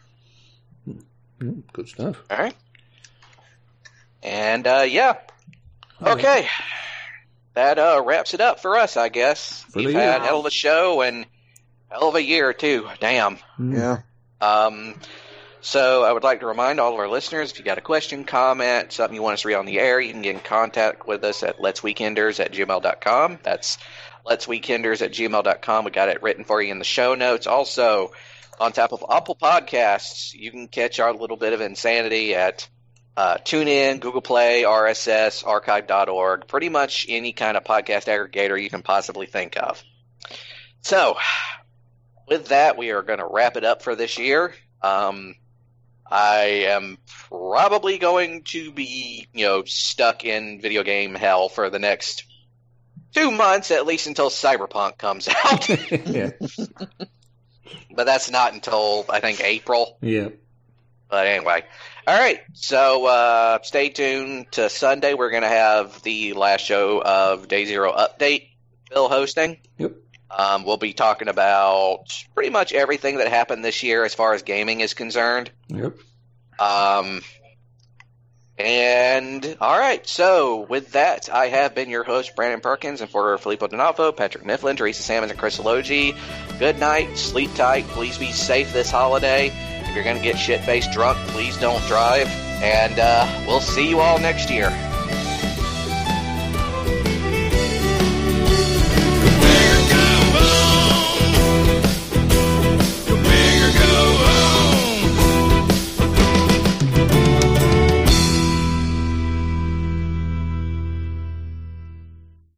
Mm. Good stuff. All right. And, yeah. Okay. That wraps it up for us, I guess. For the We've year. had hell of a show and hell of a year, too. Damn. Yeah. So I would like to remind all of our listeners, if you got a question, comment, something you want us to read on the air, you can get in contact with us at letsweekenders@gmail.com. That's letsweekenders@gmail.com. We got it written for you in the show notes. Also, on top of Apple Podcasts, you can catch our little bit of insanity at TuneIn, Google Play, RSS, archive.org, pretty much any kind of podcast aggregator you can possibly think of. So, with that, we are going to wrap it up for this year. I am probably going to be, stuck in video game hell for the next 2 months, at least until Cyberpunk comes out. Yeah. But that's not until, I think, April. Yeah. But anyway. All right. So stay tuned to Sunday. We're going to have the last show of Day Zero Update, Bill hosting. Yep. We'll be talking about pretty much everything that happened this year as far as gaming is concerned. Yep. And all right, so with that, I have been your host, Brandon Perkins, and for Filippo Donalfo, Patrick Mifflin, Teresa Sammons, and Chris Elogi, good night, sleep tight, please be safe this holiday. If you're going to get shit-faced drunk, please don't drive, and we'll see you all next year.